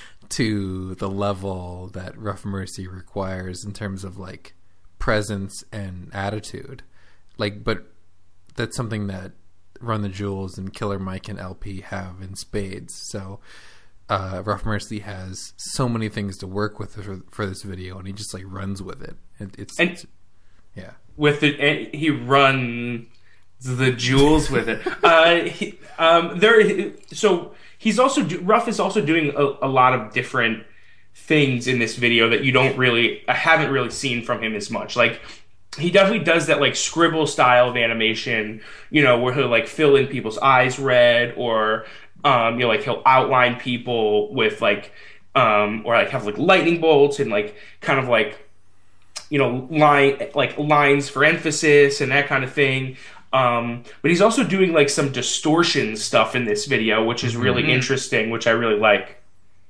to the level that Rough Mercy requires in terms of like presence and attitude. Like, but that's something that Run the Jewels and Killer Mike and L P have in spades. So uh, Rough Mercy has so many things to work with for, for this video, and he just like runs with it. it it's, and it's yeah. With the and he run the jewels with it. Uh, he, um, there. So he's also do, Ruff is also doing a, a lot of different things in this video that you don't really, I haven't really seen from him as much. Like, he definitely does that like scribble style of animation, you know, where he'll like fill in people's eyes red, or um, you know, like he'll outline people with like, um, or like have like lightning bolts and like kind of like, you know, line like lines for emphasis and that kind of thing. Um, but he's also doing like some distortion stuff in this video, which is really mm-hmm. interesting, which I really like.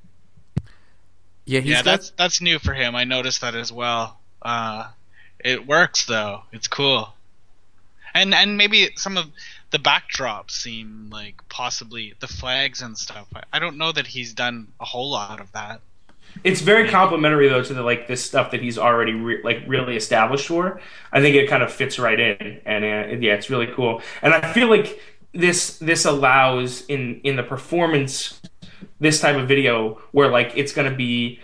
Yeah, he's yeah, got... that's that's new for him. I noticed that as well. Uh, it works though. It's cool, and and maybe some of the backdrops seem like possibly the flags and stuff. I, I don't know that he's done a whole lot of that. It's very complimentary though to the like this stuff that he's already re- like really established for. I think it kind of fits right in, and uh, yeah, it's really cool. And I feel like this this allows in in the performance this type of video where like it's going to be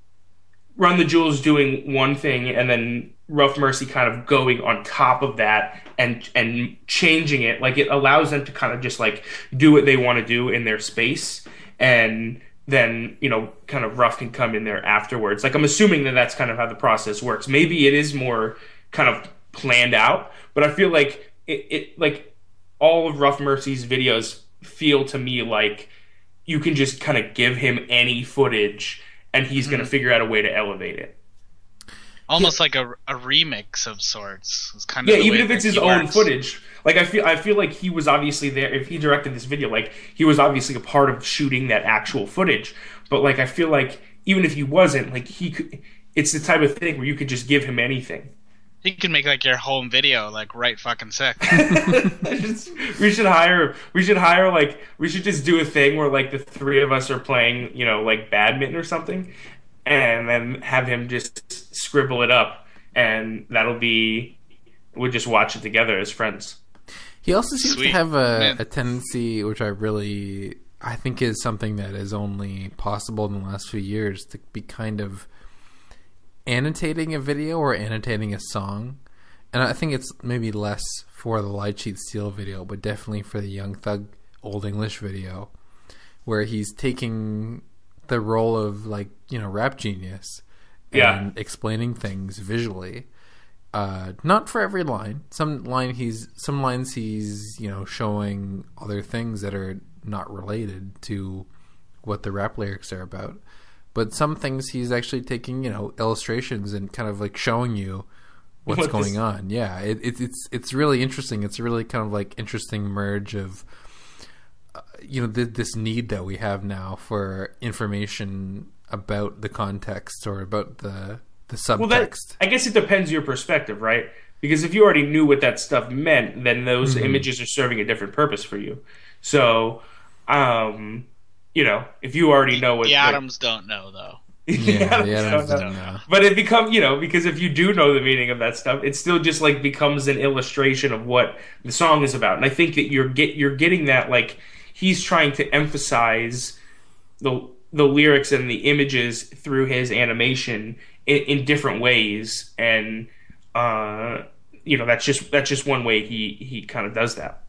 Run the Jewels doing one thing and then Rough Mercy kind of going on top of that and and changing it. Like, it allows them to kind of just like do what they want to do in their space, and then, you know, kind of Ruff can come in there afterwards. Like, I'm assuming that that's kind of how the process works. Maybe it is more kind of planned out, but I feel like it, it like all of Rough Mercy's videos feel to me like you can just kind of give him any footage and he's mm-hmm. going to figure out a way to elevate it. Almost yeah. like a, a remix of sorts. It's kind of yeah, even if it's his own works. footage. Like, I feel I feel like he was obviously there. If he directed this video, like, he was obviously a part of shooting that actual footage. But, like, I feel like even if he wasn't, like, he could, it's the type of thing where you could just give him anything. He could make, like, your home video, like, right fucking sick. just, we should hire, we should hire, like, we should just do a thing where, like, the three of us are playing, you know, like, badminton or something, and then have him just scribble it up, and that'll be, we'll just watch it together as friends. He also seems Sweet. to have a, a tendency, which I really, I think is something that is only possible in the last few years, to be kind of annotating a video or annotating a song. And I think it's maybe less for the Light Sheet Steel video, but definitely for the Young Thug Old English video, where he's taking the role of, like, you know, rap genius and yeah. explaining things visually. Uh, not for every line. Some line he's some lines he's, you know, showing other things that are not related to what the rap lyrics are about. But some things he's actually taking, you know, illustrations and kind of like showing you what's what going this... on. Yeah, it, it, it's it's really interesting. It's a really kind of like interesting merge of, uh, you know, th- this need that we have now for information about the context or about the the subtext. Well, that, I guess it depends your perspective, right? Because if you already knew what that stuff meant, then those mm-hmm. images are serving a different purpose for you. So, um, you know, if you already know what the atoms like, don't know, though. Yeah, the atoms don't, don't know. know. But it becomes, you know, because if you do know the meaning of that stuff, it still just like becomes an illustration of what the song is about. And I think that you're get you're getting that, like, he's trying to emphasize the the lyrics and the images through his animation in, in different ways, and uh, you know, that's just that's just one way he he kind of does that.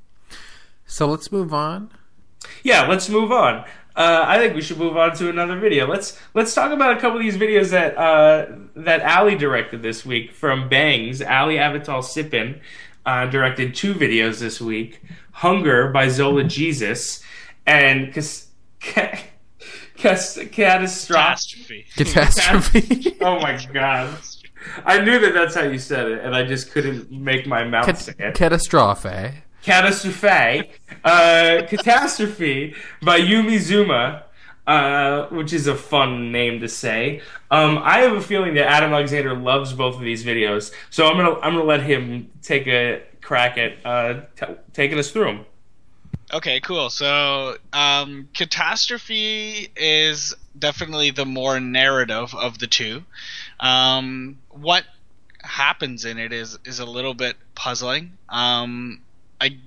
So let's move on. Yeah, let's move on. Uh, I think we should move on to another video. Let's let's talk about a couple of these videos that uh, that Ali directed this week from Bangs. Ali Avital Sipin uh, directed two videos this week: "Hunger" by Zola Jesus and Cas- Ca- Cas- Catastrophe. Catastrophe. Oh my god! I knew that that's how you said it, and I just couldn't make my mouth Cat- say it. Catastrophe. Catastrophe, uh, Catastrophe by Yumi Zuma, uh, which is a fun name to say. Um, I have a feeling that Adam Alexander loves both of these videos, so I'm gonna I'm gonna let him take a crack at uh, t- taking us through them. Okay, cool. So, um, Catastrophe is definitely the more narrative of the two. Um, what happens in it is is a little bit puzzling. Um, I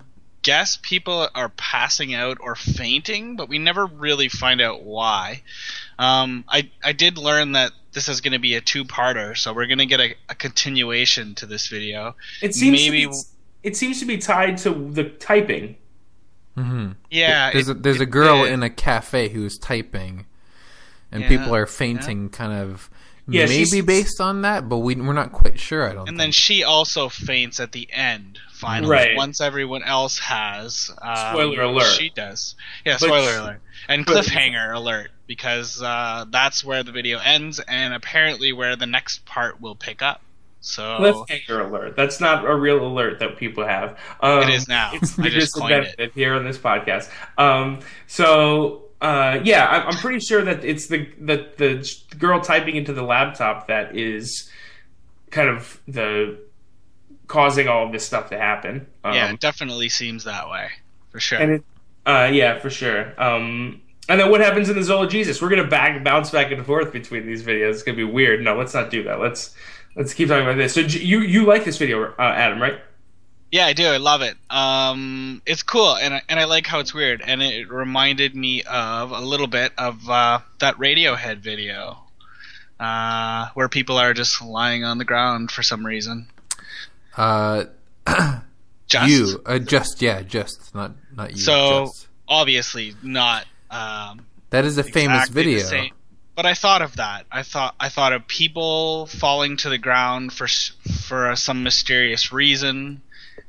guess people are passing out or fainting, but we never really find out why. Um, I I did learn that this is going to be a two-parter, so we're going to get a, a continuation to this video. It seems Maybe to be, it seems to be tied to the typing. Mm-hmm. Yeah, there's it, a, there's it, a girl it, in a cafe who's typing, and yeah, people are fainting, yeah. kind of. Yeah, maybe based on that, but we we're not quite sure. I don't. And think. then she also faints at the end. Finally, right. Once everyone else has. Um, spoiler alert. She does. Yeah, but, spoiler alert. And but, cliffhanger alert, because uh, that's where the video ends, and apparently where the next part will pick up. So cliffhanger alert. That's not a real alert that people have. Um, it is now. It's I just coined it here on this podcast. Um, so. Uh, yeah, I'm, I'm pretty sure that it's the, the the girl typing into the laptop that is kind of the causing all of this stuff to happen. Um, yeah, it definitely seems that way, for sure. And it, uh, yeah, for sure. Um, and then what happens in the Zola Jesus? We're gonna back bounce back and forth between these videos. It's gonna be weird. No, let's not do that. Let's let's keep talking about this. So you you like this video, uh, Adam, right? Yeah, I do. I love it. Um, it's cool, and I, and I like how it's weird. And it reminded me of a little bit of uh, that Radiohead video, uh, where people are just lying on the ground for some reason. Uh, just you, uh, just yeah, just not not you. So just. Obviously not. Um, that is a exactly famous video. But I thought of that. I thought I thought of people falling to the ground for for uh, some mysterious reason.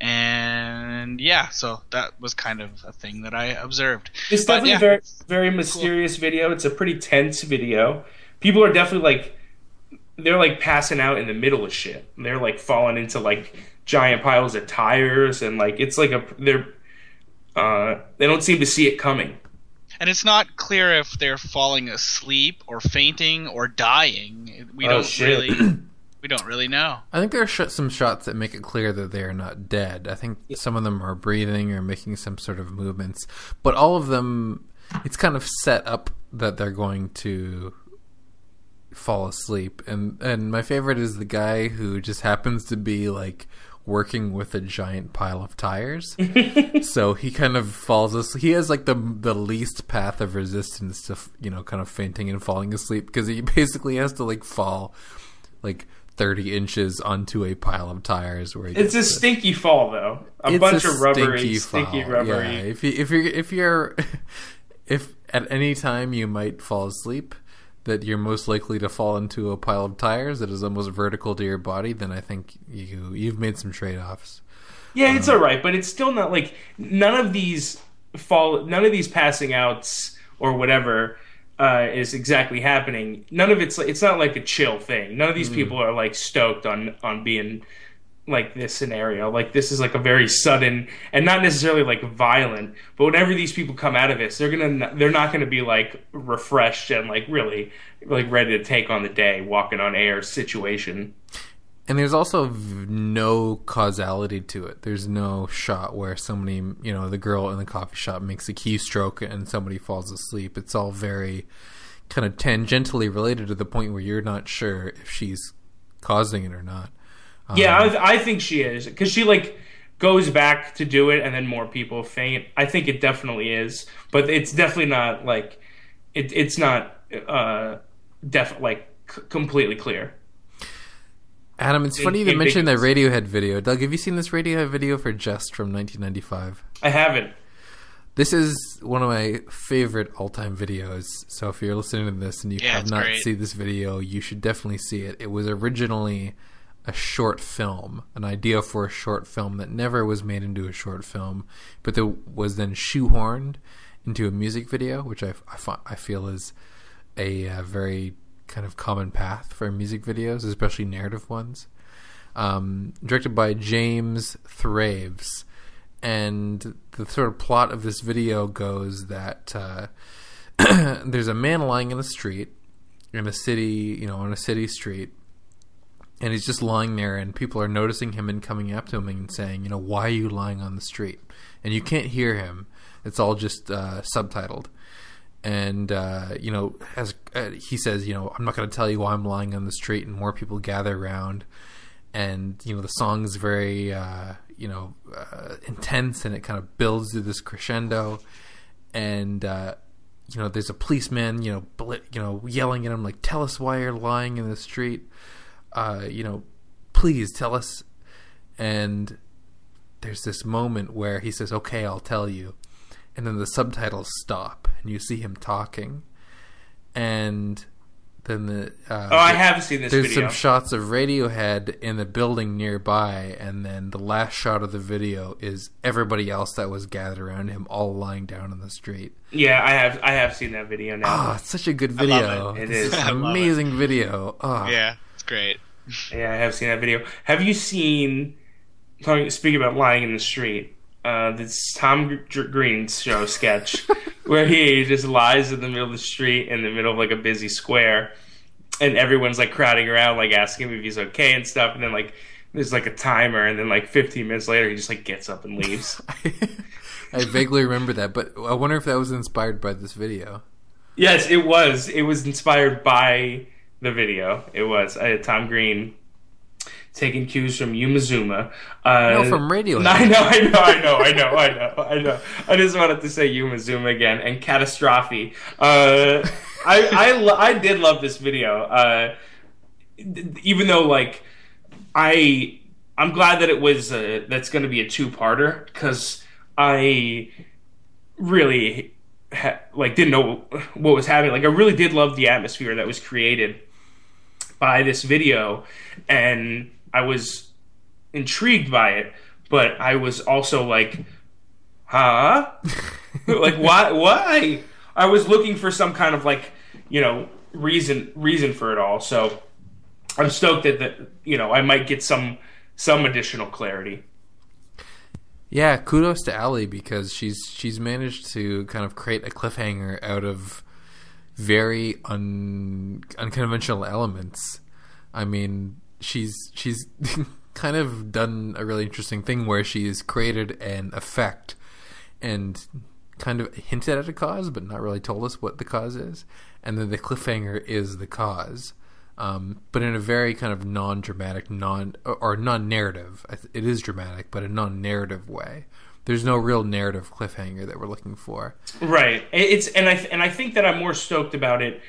And yeah, so that was kind of a thing that I observed. It's but, definitely yeah. a very, very mysterious cool. video. It's a pretty tense video. People are definitely like, they're like passing out in the middle of shit. They're like falling into like giant piles of tires, and like it's like a they're uh, they don't seem to see it coming. And it's not clear if they're falling asleep or fainting or dying. We oh, don't shit. really. We don't really know. I think there are sh- some shots that make it clear that they are not dead. I think some of them are breathing or making some sort of movements. But all of them, it's kind of set up that they're going to fall asleep. And and my favorite is the guy who just happens to be like working with a giant pile of tires. So he kind of falls asleep. He has like the the least path of resistance to, you know, kind of fainting and falling asleep, because he basically has to like fall like thirty inches onto a pile of tires. Where it's a stinky fall, though. A it's bunch a of rubbery, stinky, stinky fall. rubbery. Yeah, if you if you if you're if at any time you might fall asleep, that you're most likely to fall into a pile of tires that is almost vertical to your body, then I think you you've made some trade-offs. Yeah, it's um, all right, but it's still not like none of these fall, none of these passing outs or whatever. Uh, is exactly happening. None of it's it's not like a chill thing. None of these mm. people are like stoked on on being like this scenario. Like this is like a very sudden and not necessarily like violent. But whenever these people come out of this, they're gonna they're not gonna be like refreshed and like really like ready to take on the day, walking on air situation. And there's also no causality to it. There's no shot where somebody, you know, the girl in the coffee shop makes a keystroke and somebody falls asleep. It's all very kind of tangentially related to the point where you're not sure if she's causing it or not. Um, yeah, I, I think she is. Because she, like, goes back to do it and then more people faint. I think it definitely is. But it's definitely not, like, it, it's not, uh, def- like, c- completely clear. Adam, it's funny you mentioned that Radiohead video. Doug, have you seen this Radiohead video for Just from nineteen ninety-five? I haven't. This is one of my favorite all-time videos. So if you're listening to this and you yeah, have not great. seen this video, you should definitely see it. It was originally a short film, an idea for a short film that never was made into a short film, but that was then shoehorned into a music video, which I, I, I feel is a uh, very kind of common path for music videos, especially narrative ones. Um, directed by James Thraves, and the sort of plot of this video goes that uh, there's a man lying in the street in a city, you know, on a city street, and he's just lying there, and people are noticing him and coming up to him and saying, you know, why are you lying on the street? And you can't hear him; it's all just uh, subtitled. And, uh, you know, as uh, he says, you know, I'm not going to tell you why I'm lying on the street, and more people gather around. and you know the song is very uh, you know uh, intense, and it kind of builds to this crescendo, and uh, you know there's a policeman you know bl- you know yelling at him like, "Tell us why you're lying in the street, uh, you know, please tell us." And there's this moment where he says, "Okay, I'll tell you," and then the subtitles stop, and you see him talking, and then the uh, oh, I have seen this there's video. some shots of Radiohead in the building nearby, and then the last shot of the video is everybody else that was gathered around him, all lying down on the street. Yeah, I have I have seen that video now. Oh, it's such a good I love video! it. It This is. an I love amazing video. Oh. Yeah, it's great. Yeah, I have seen that video. Have you seen? Talking, speaking about lying in the street, uh, this Tom G- Green's show sketch where he just lies in the middle of the street in the middle of like a busy square, and everyone's like crowding around, like asking him if he's okay and stuff, and then like there's like a timer, and then like fifteen minutes later, he just like gets up and leaves. I vaguely remember that, but I wonder if that was inspired by this video. Yes, it was. It was inspired by the video. It was uh, Tom Green taking cues from Yumazuma. Uh, No, from Radiohead. I know, I know, I know, I know, I know, I know. I just wanted to say Yumazuma again and Catastrophe. Uh, I I, lo- I did love this video, uh, even though like I I'm glad that it was uh, that's going to be a two parter because I really ha- like didn't know what was happening. Like I really did love the atmosphere that was created by this video, and I was intrigued by it, but I was also like, huh? Like, why? Why? I was looking for some kind of like, you know, reason reason for it all. So I'm stoked that, that you know, I might get some some additional clarity. Yeah, kudos to Ali because she's she's managed to kind of create a cliffhanger out of very un, unconventional elements. I mean, she's she's kind of done a really interesting thing where she's created an effect and kind of hinted at a cause, but not really told us what the cause is. And then the cliffhanger is the cause, um, but in a very kind of non-dramatic, non or non-narrative. It is dramatic, but a non-narrative way. There's no real narrative cliffhanger that we're looking for. Right. It's and I and I think that I'm more stoked about it.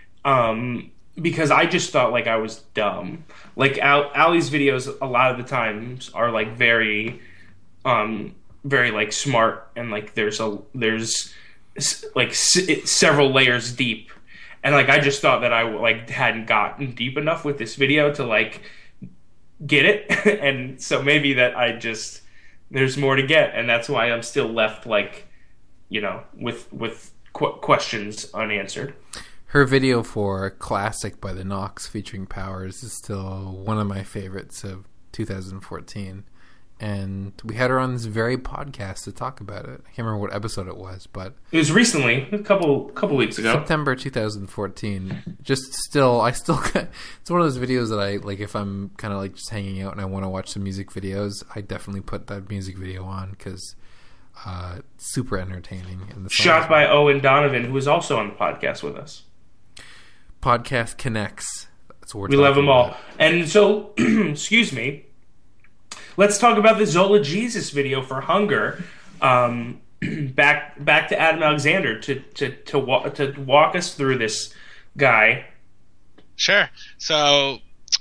Um, Because I just thought like I was dumb. Like Al- Ali's videos, a lot of the times are like very, um, very like smart and like there's a there's like s- several layers deep, and like I just thought that I like hadn't gotten deep enough with this video to like get it, and so maybe that I just there's more to get, and that's why I'm still left like, you know, with with qu- questions unanswered. Her video for Classic by the Knocks featuring Powers is still one of my favorites of two thousand fourteen. And we had her on this very podcast to talk about it. I can't remember what episode it was, but It was recently, a couple couple weeks ago. September twenty fourteen. Just still, I still, it's one of those videos that I, like if I'm kind of like just hanging out and I want to watch some music videos, I definitely put that music video on because uh, it's super entertaining. And the Shot by Owen Donovan, who was also on the podcast with us. Podcast connects. That's what we're We love them all. about. And so, excuse me, let's talk about the Zola Jesus video for Hunger. Um, back back to Adam Alexander to to to, wa- to walk us through this guy. Sure. So,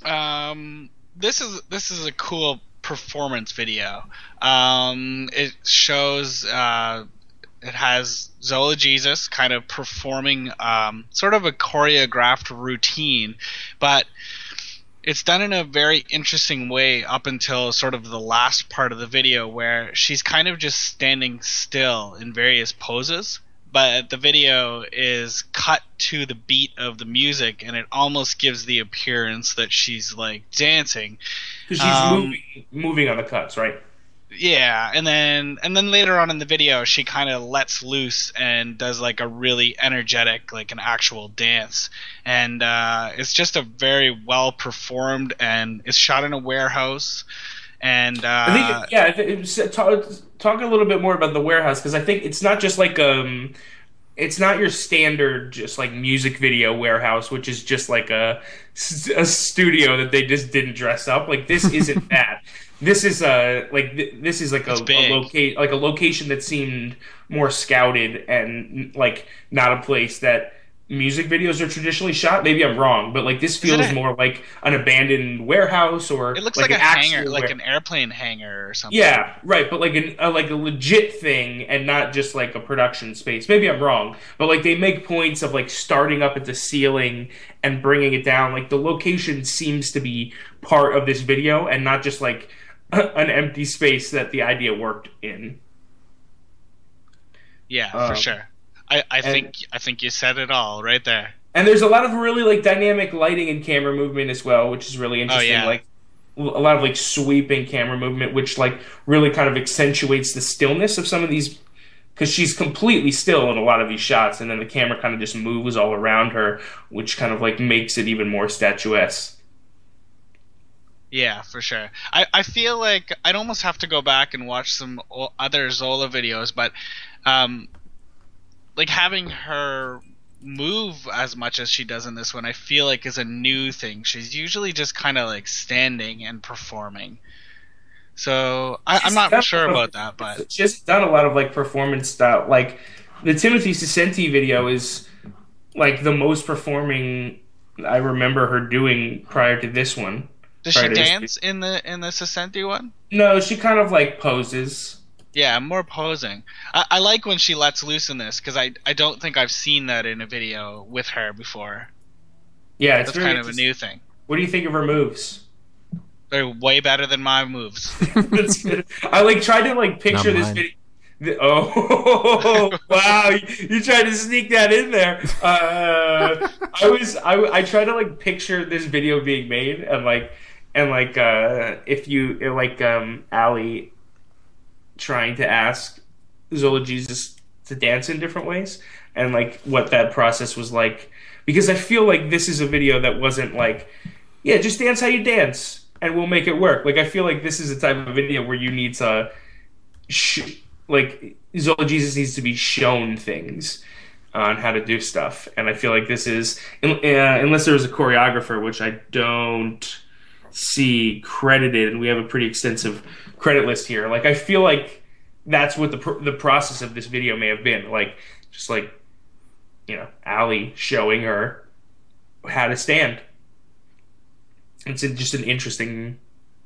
um, this is this is a cool performance video. Um, it shows. Uh, It has Zola Jesus kind of performing um, sort of a choreographed routine, but it's done in a very interesting way up until sort of the last part of the video where she's kind of just standing still in various poses, but the video is cut to the beat of the music and it almost gives the appearance that she's like dancing. Because she's Um, moving, moving on the cuts, right? Yeah, and then and then later on in the video, she kind of lets loose and does like a really energetic, like an actual dance, and uh, it's just a very well performed, and it's shot in a warehouse, and uh, I think, yeah. It, it, talk, talk a little bit more about the warehouse because I think it's not just like um it's not your standard just like music video warehouse, which is just like a a studio that they just didn't dress up. Like this isn't that. This is a like th- this is like a, a locate like a location that seemed more scouted and like not a place that music videos are traditionally shot. Maybe I'm wrong, but like this feels a, more like an abandoned warehouse or it looks like, like an a hangar, like ware- an airplane hangar or something. Yeah, right, but like an, a like a legit thing and not just like a production space. Maybe I'm wrong, but like they make points of like starting up at the ceiling and bringing it down. Like the location seems to be part of this video and not just like an empty space that the idea worked in. Yeah, um, for sure. I, I and, think I think you said it all right there. And there's a lot of really like dynamic lighting and camera movement as well, which is really interesting. Oh, yeah. Like a lot of like sweeping camera movement, which like really kind of accentuates the stillness of some of these, because she's completely still in a lot of these shots, and then the camera kind of just moves all around her, which kind of like makes it even more statuesque. Yeah, for sure. I, I feel like I'd almost have to go back and watch some other Zola videos, but um, like having her move as much as she does in this one, I feel like is a new thing. She's usually just kind of like standing and performing. So I, I'm not sure about that, but she has done a lot of like performance style. Like the Timothy Sicenti video is like the most performing I remember her doing prior to this one. Does she dance in the in the Sicenti one? No, she kind of like poses. Yeah, more posing. I, I like when she lets loose in this because I I don't think I've seen that in a video with her before. Yeah, it's that's kind of a new thing. What do you think of her moves? They're way better than my moves. That's good. I like tried to like picture this video. Oh wow! You, you tried to sneak that in there. Uh, I was I I tried to like picture this video being made and like and like uh, if you like um Ali trying to ask Zola Jesus to dance in different ways and like what that process was like, because I feel like this is a video that wasn't like, yeah, just dance how you dance and we'll make it work. Like I feel like this is a type of video where you need to sh- like Zola Jesus needs to be shown things on how to do stuff, and I feel like this is uh, unless there was a choreographer, which I don't see credited, and we have a pretty extensive credit list here. Like I feel like that's what the pr- the process of this video may have been, like just like you know Ali showing her how to stand. It's just an interesting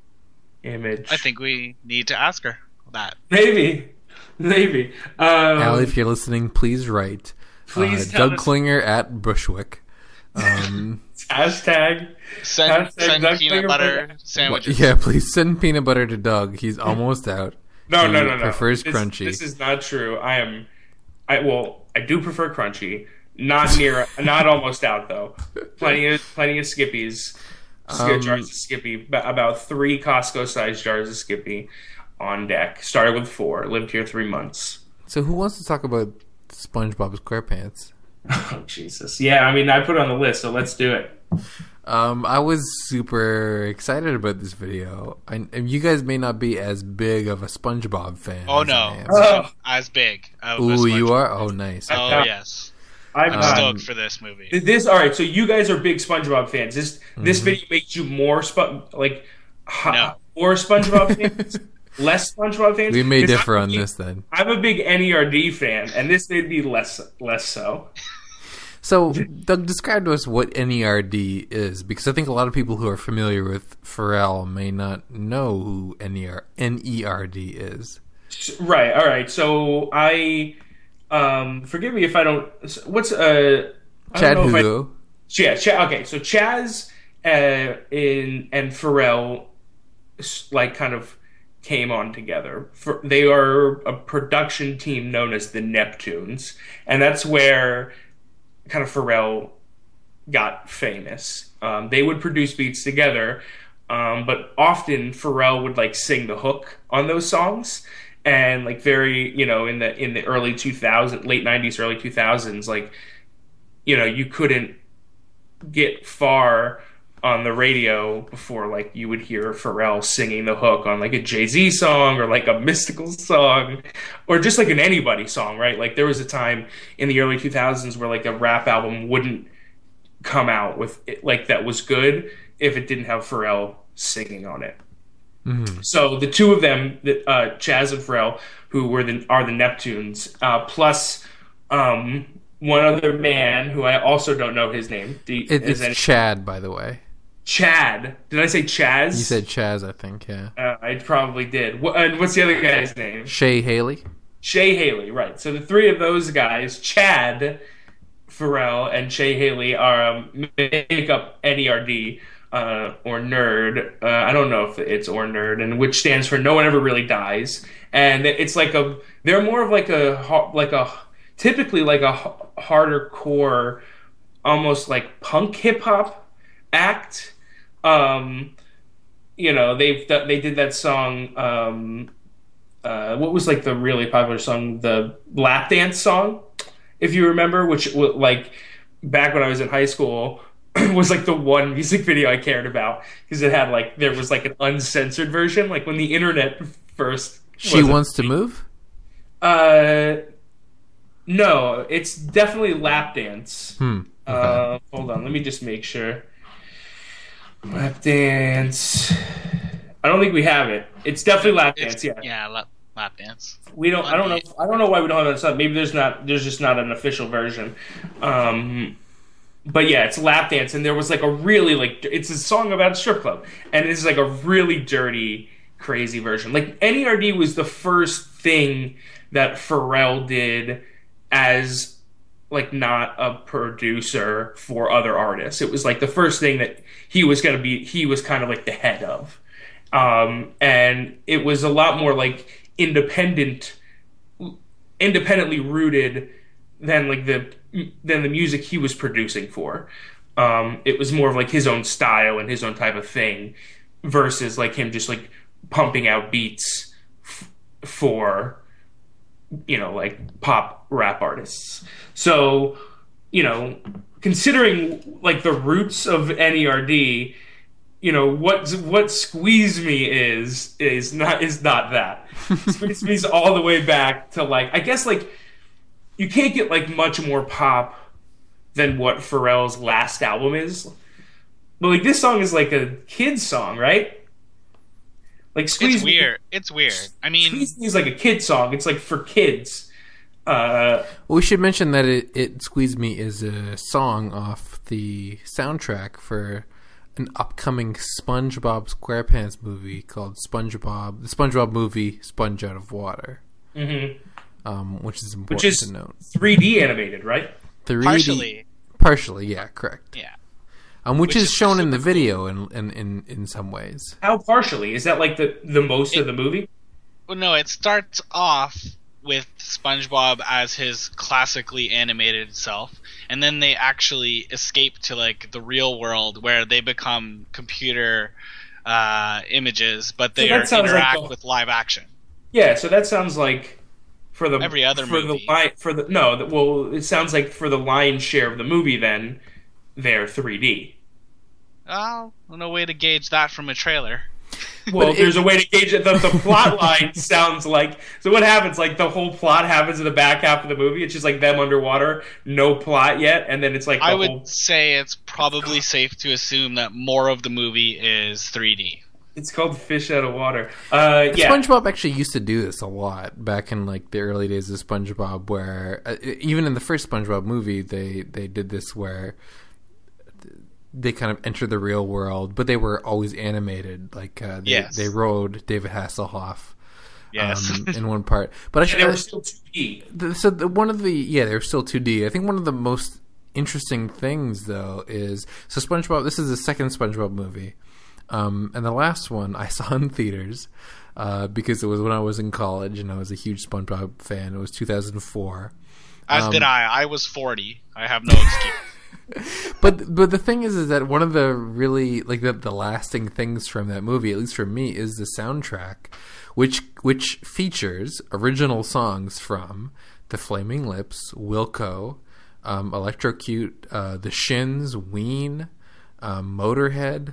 image. I think we need to ask her that. Maybe. Maybe. Um, Ali, if you're listening, please write. Please uh, Doug us. Klinger at Bushwick. Um, hashtag send, hashtag send Doug peanut Klinger butter sandwiches. Yeah, please send peanut butter to Doug. He's almost out. No, he no, no, no. Prefers this, crunchy. This is not true. I am. I well, I do prefer crunchy. Not near. Not almost out though. Plenty of plenty of Skippies. Um, jars of Skippy. About three Costco-sized jars of Skippy on deck. Started with four. Lived here three months. So who wants to talk about SpongeBob SquarePants? Oh, Jesus. Yeah, I mean, I put it on the list, so let's do it. Um, I was super excited about this video. I, you guys may not be as big of a SpongeBob fan. Oh, as no. Oh. As big. Ooh, you are? Oh, nice. Oh, okay. yes. I'm I'm stoked for this movie. This, all right, so you guys are big SpongeBob fans. This mm-hmm. this video makes you more, Spo- like, no. more SpongeBob fans? Less SpongeBob fans? We may differ I'm on big, this then. I'm a big N E R D fan, and this made me less less so. So, Doug, describe to us what N E R D is, because I think a lot of people who are familiar with Pharrell may not know who N E R D is. Right, all right. So, I... Um, forgive me if I don't... What's... Uh, Chad Hugo. I, yeah, Ch- okay, so Chaz uh, in, and Pharrell, like, kind of came on together. For, they are a production team known as the Neptunes, and that's where kind of Pharrell got famous. Um, they would produce beats together, um, but often Pharrell would like sing the hook on those songs, and like very, you know, in the in the early two thousands, late nineties, early two thousands, like, you know, you couldn't get far on the radio before like you would hear Pharrell singing the hook on like a Jay-Z song or like a Mystical song or just like an anybody song, right? Like there was a time in the early two thousands where like a rap album wouldn't come out with it, like that was good if it didn't have Pharrell singing on it. Mm-hmm. So the two of them, uh, Chaz and Pharrell, who were the are the Neptunes, uh, plus um, one other man who I also don't know his name. Do, it, it's any- Chad, by the way. Chad. Did I say Chaz? You said Chaz, I think. Yeah. Uh, I probably did. What, and what's the other guy's name? Shay Haley. Shay Haley, right. So the three of those guys, Chad, Pharrell, and Shay Haley, are um, make up N E R D, uh, or Nerd. Uh, I don't know if it's or Nerd, and which stands for No One Ever Really Dies. And it's like a, they're more of like a, like a, typically like a harder core, almost like punk hip hop act. Um, you know, they've they did that song. Um, uh, what was like the really popular song, the lap dance song, if you remember, which like back when I was in high school was like the one music video I cared about because it had like there was like an uncensored version, like when the internet first. She Wants to Move. Uh, no, it's definitely lap dance. Hmm. Okay. Uh, hold on, let me just make sure. Lap dance. I don't think we have it. It's definitely lap dance. It's, yeah, yeah, lap, lap dance. We don't. I don't know. I don't know why we don't have that stuff. Maybe there's not. There's just not an official version. Um, but yeah, it's lap dance, and there was like a really like it's a song about a strip club, and it's like a really dirty, crazy version. Like N E R D was the first thing that Pharrell did as like not a producer for other artists. It was like the first thing that he was going to be, he was kind of like the head of. Um, and it was a lot more like independent, independently rooted than like the, than the music he was producing for. Um, it was more of like his own style and his own type of thing versus like him just like pumping out beats f- for, you know, like pop rap artists. So, you know, considering like the roots of N E R D, you know, what what Squeeze Me is is not is not that. Squeeze Me's all the way back to like I guess like you can't get like much more pop than what Pharrell's last album is. But like this song is like a kid's song, right? Like Squeeze It's weird. Me, it's weird. I mean, Squeeze Me is like a kid song. It's like for kids. Uh, well, we should mention that it, it Squeeze Me is a song off the soundtrack for an upcoming SpongeBob SquarePants movie called SpongeBob, the SpongeBob movie Sponge Out of Water, mm-hmm. um, which is important which is to note. three D animated, right? three D, partially. Partially, yeah, correct. Yeah. Um, which, which is, is shown in the video in, in, in, in some ways. How partially? Is that like the, the most it, of the movie? Well, no, it starts off with SpongeBob as his classically animated self, and then they actually escape to like the real world where they become computer uh, images, but they so are, interact like the, with live action. Yeah, so that sounds like for the every other for movie. the for the no, the, well, it sounds like for the lion's share of the movie, then they're three D. Oh, no way to gauge that from a trailer. Well, there's a way to gauge it. The, the plot line sounds like... So what happens? Like, the whole plot happens in the back half of the movie. It's just like them underwater, no plot yet, and then it's like the I would whole... say it's probably safe to assume that more of the movie is three D. It's called Fish Out of Water. Uh, yeah. SpongeBob actually used to do this a lot back in, like, the early days of SpongeBob, where... Uh, even in the first SpongeBob movie, they, they did this where... they kind of entered the real world, but they were always animated. Like uh, they, yes. they rode David Hasselhoff yes. um, in one part. But I yeah, should, they were still two D. The, so the, one of the yeah, they were still two D. I think one of the most interesting things though is so SpongeBob. This is the second SpongeBob movie, um, and the last one I saw in theaters uh, because it was when I was in college and I was a huge SpongeBob fan. It was two thousand four. As um, did I. I was forty. I have no excuse. But but the thing is, is that one of the really like the, the lasting things from that movie, at least for me, is the soundtrack, which which features original songs from The Flaming Lips, Wilco, um, Electrocute, uh, The Shins, Ween, um, Motorhead,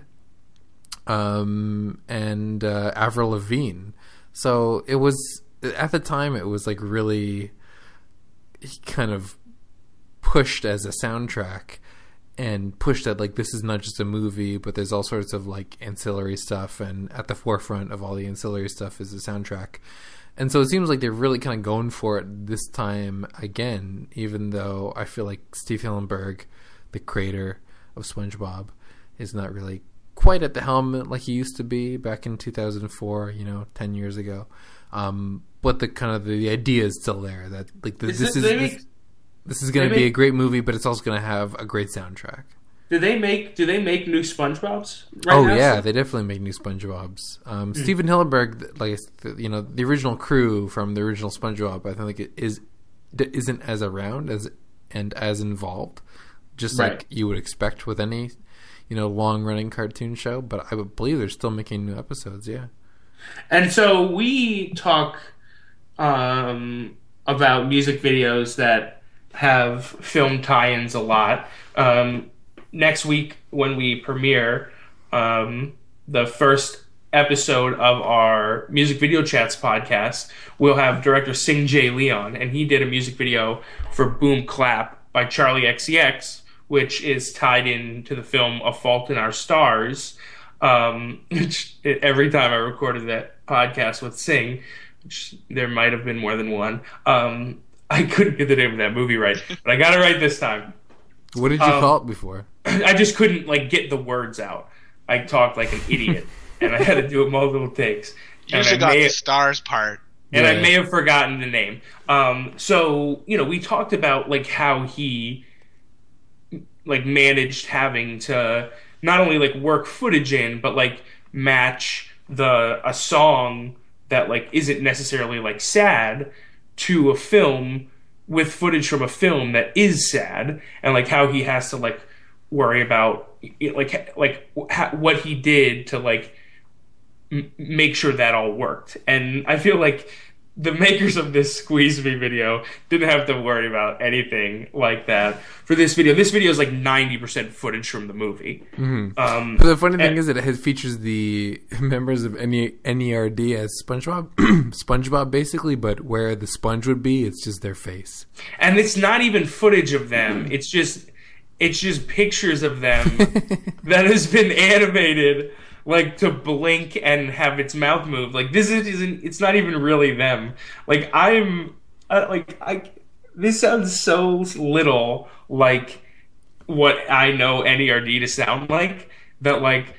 um, and uh, Avril Lavigne. So it was, at the time, it was like really kind of pushed as a soundtrack and pushed that like this is not just a movie, but there's all sorts of like ancillary stuff, and at the forefront of all the ancillary stuff is the soundtrack. And so it seems like they're really kind of going for it this time again, even though I feel like Steve Hillenburg, the creator of SpongeBob, is not really quite at the helm like he used to be back in two thousand four, you know, ten years ago. Um, but the kind of the, the idea is still there that like the, Is this it- is they this, make- this is going to they be a make- great movie, but it's also going to have a great soundtrack. Do they make Do they make new SpongeBob's? Right Oh now? yeah, they definitely make new SpongeBob's. Um, mm. Steven Hillenburg, like you know, the original crew from the original SpongeBob, I think it is isn't as around as and as involved, just Right. like you would expect with any, you know, long running cartoon show. But I would believe they're still making new episodes. Yeah. And so we talk um, about music videos that have film tie-ins a lot. Um, next week, when we premiere um, the first episode of our Music Video Chats podcast, we'll have director Sing J. Leon, and he did a music video for Boom Clap by Charlie X C X, which is tied in to the film A Fault in Our Stars. Um, which every time I recorded that podcast with Sing, which there might have been more than one, um, I couldn't get the name of that movie right, but I got it right this time. What did you Um, call it before? I just couldn't like get the words out. I talked like an idiot, and I had to do it multiple takes. You And should I got may- the stars part. and Yeah. I may have forgotten the name. Um, so you know, we talked about like how he like managed having to not only like work footage in, but like match the a song that like isn't necessarily like sad to a film with footage from a film that is sad, and like how he has to like worry about like like what he did to like m- make sure that all worked. And I feel like the makers of this Squeeze Me video didn't have to worry about anything like that for this video. This video is like ninety percent footage from the movie. Mm-hmm. Um, But the funny thing and- is that it has, features the members of N E R D as SpongeBob, SpongeBob basically, but where the sponge would be, it's just their face. and it's not even footage of them. It's just it's just pictures of them that has been animated like to blink and have its mouth move. Like this isn't it's not even really them. Like I'm uh, like I this sounds so little like what I know N E R D to sound like that like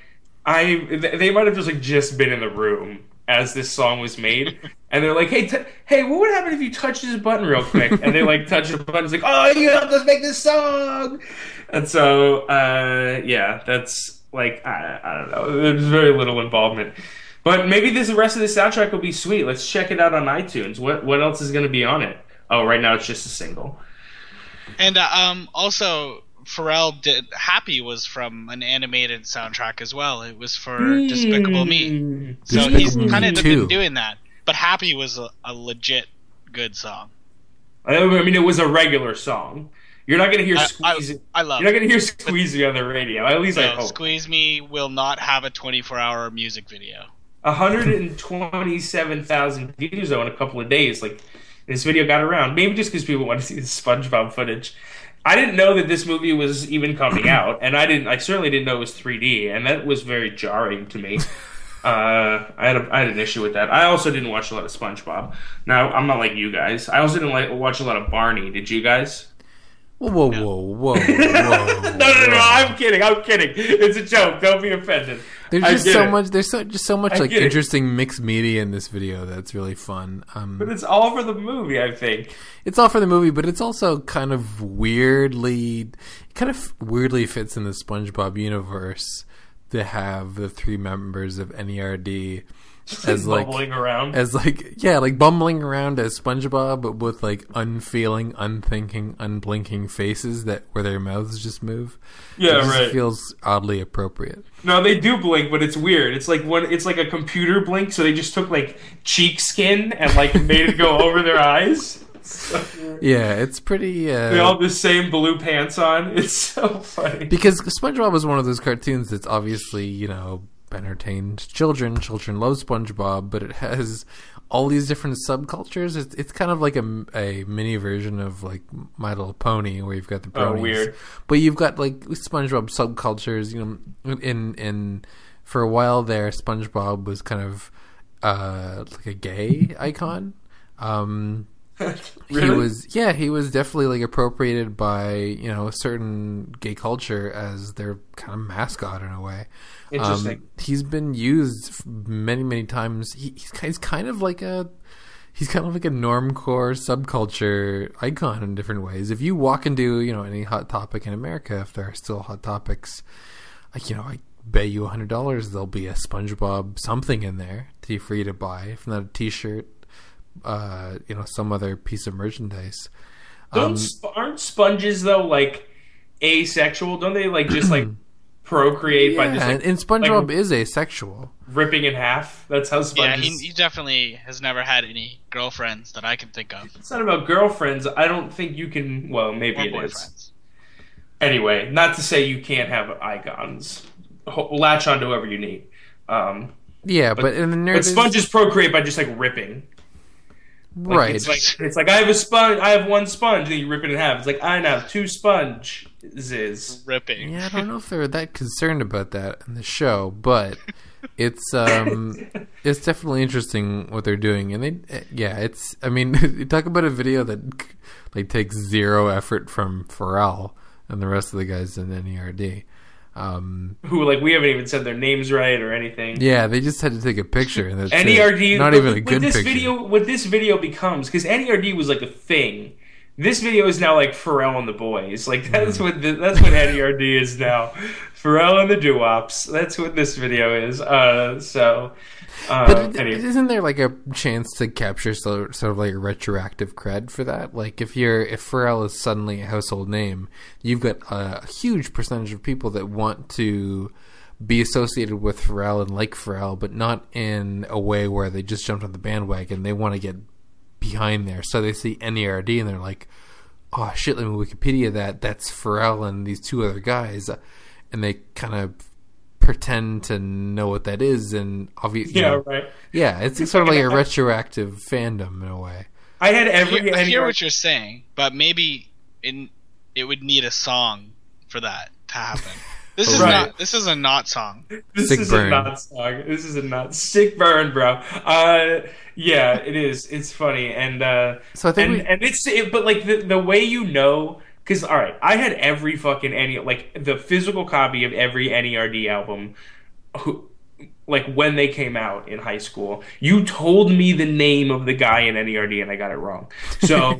I they might have just like just been in the room as this song was made, and they're like, "Hey, t- hey, what would happen if you touch this button real quick?" And they like touch the button, it's like, "Oh, you helped us make this song." And so, uh, yeah, that's like I, I don't know. There's very little involvement, but maybe this the rest of the soundtrack will be sweet. Let's check it out on iTunes. What what else is going to be on it? Oh, right now it's just a single. And uh, um, also, Pharrell did Happy was from an animated soundtrack as well. It was for Despicable Me. So Despicable he's Me kind of too. been doing that. But Happy was a, a legit good song. I mean, it was a regular song. You're not going to hear I, Squeeze. I, I love You're not it. going to hear Squeezy on the radio. At least I No, hope. Squeeze Me will not have a twenty-four hour music video. one hundred twenty-seven thousand views though in a couple of days. Like this video got around. Maybe just because people want to see the SpongeBob footage. I didn't know that this movie was even coming out, and I didn't. I certainly didn't know it was three D, and that was very jarring to me. Uh, I had a, I had an issue with that. I also didn't watch a lot of SpongeBob. Now I'm not like you guys. I also didn't like watch a lot of Barney. Did you guys? Whoa, whoa, whoa, whoa, whoa! No, no, no! I'm kidding. I'm kidding. It's a joke. Don't be offended. There's I just get so it. much. There's so just so much I like get it. interesting mixed media in this video that's really fun. Um, But it's all for the movie, I think. it's all for the movie, but it's also kind of weirdly, it kind of weirdly fits in the SpongeBob universe to have the three members of N E R D as like bubbling around. as like yeah, like bumbling around as SpongeBob, but with like unfeeling, unthinking, unblinking faces that where their mouths just move. Yeah, it just right. feels oddly appropriate. No, they do blink, but it's weird. It's like when it's like a computer blink, so they just took like cheek skin and like made it go over their eyes. So Yeah, it's pretty. Uh, we all have the same blue pants on. It's so funny. Because SpongeBob is one of those cartoons that's obviously, you know, entertained children. Children love SpongeBob, but it has all these different subcultures. It's, it's kind of like a, a mini version of like My Little Pony, where you've got the bronies. Oh, weird. But you've got like SpongeBob subcultures. You know, in in for a while there, SpongeBob was kind of uh, like a gay icon. Um, Really? He was, yeah, he was definitely like appropriated by, you know, a certain gay culture as their kind of mascot in a way. Interesting. Um, he's been used many, many times. He, he's, he's kind of like a, he's kind of like a normcore subculture icon in different ways. If you walk into, you know, any Hot Topic in America, if there are still Hot Topics, like, you know, I bet you a hundred dollars there'll be a SpongeBob something in there to for you to buy, if not a T-shirt. Uh, you know, some other piece of merchandise. Don't Um, sp- aren't sponges though like asexual? Don't they like just like procreate by yeah, just like, and, and SpongeBob like- is asexual. ripping in half? That's how Yeah, sponges. he, he definitely has never had any girlfriends that I can think of. It's not about girlfriends. I don't think you can. Well, maybe Or it is. boyfriends. Anyway, not to say you can't have icons. Ho- latch on to whoever you need. Um, Yeah, but, But- in the but nerd, sponges procreate by just like ripping. Like, right? It's like it's like I have a sponge. I have one sponge, and you rip it in half. It's like I now have two sponges. Ripping. Yeah, I don't know if they're that concerned about that in the show, but it's um, it's definitely interesting what they're doing, and they, yeah, it's. I mean, you talk about a video that like takes zero effort from Pharrell and the rest of the guys in N E R D. Um, Who like we haven't even said their names right or anything. yeah, they just had to take a picture, and that's N E it. R D, not what- even a what good this picture. Video, what this video becomes, because N E R D was like a thing. This video is now like Pharrell and the boys. Like that's Mm-hmm. what the, that's what N E R D is now. Pharrell and the Doo-Wops. That's what this video is. Uh, so, uh, But anyway. isn't there like a chance to capture sort sort of like a retroactive cred for that? Like if you're if Pharrell is suddenly a household name, you've got a huge percentage of people that want to be associated with Pharrell and like Pharrell, but not in a way where they just jumped on the bandwagon. They want to get behind there, so they see N E R D and they're like, "Oh shit, let me Wikipedia that. That's Pharrell and these two other guys," and they kind of pretend to know what that is, and obviously, Yeah, right. yeah, it's sort of like a retroactive fandom in a way. I had I every. hear, I N E hear R D what you're saying, but maybe in it would need a song for that to happen. This is Right. not. This is a not song. This Sick is burn. a not song. This is a not sick burn, bro. Uh, yeah, it is. It's funny, and uh, So I think and we- and it's it, but like the the way you know, because all right, I had every fucking any like the physical copy of every N E R D album, who like when they came out in high school. You told me the name of the guy in N E R D, and I got it wrong. So,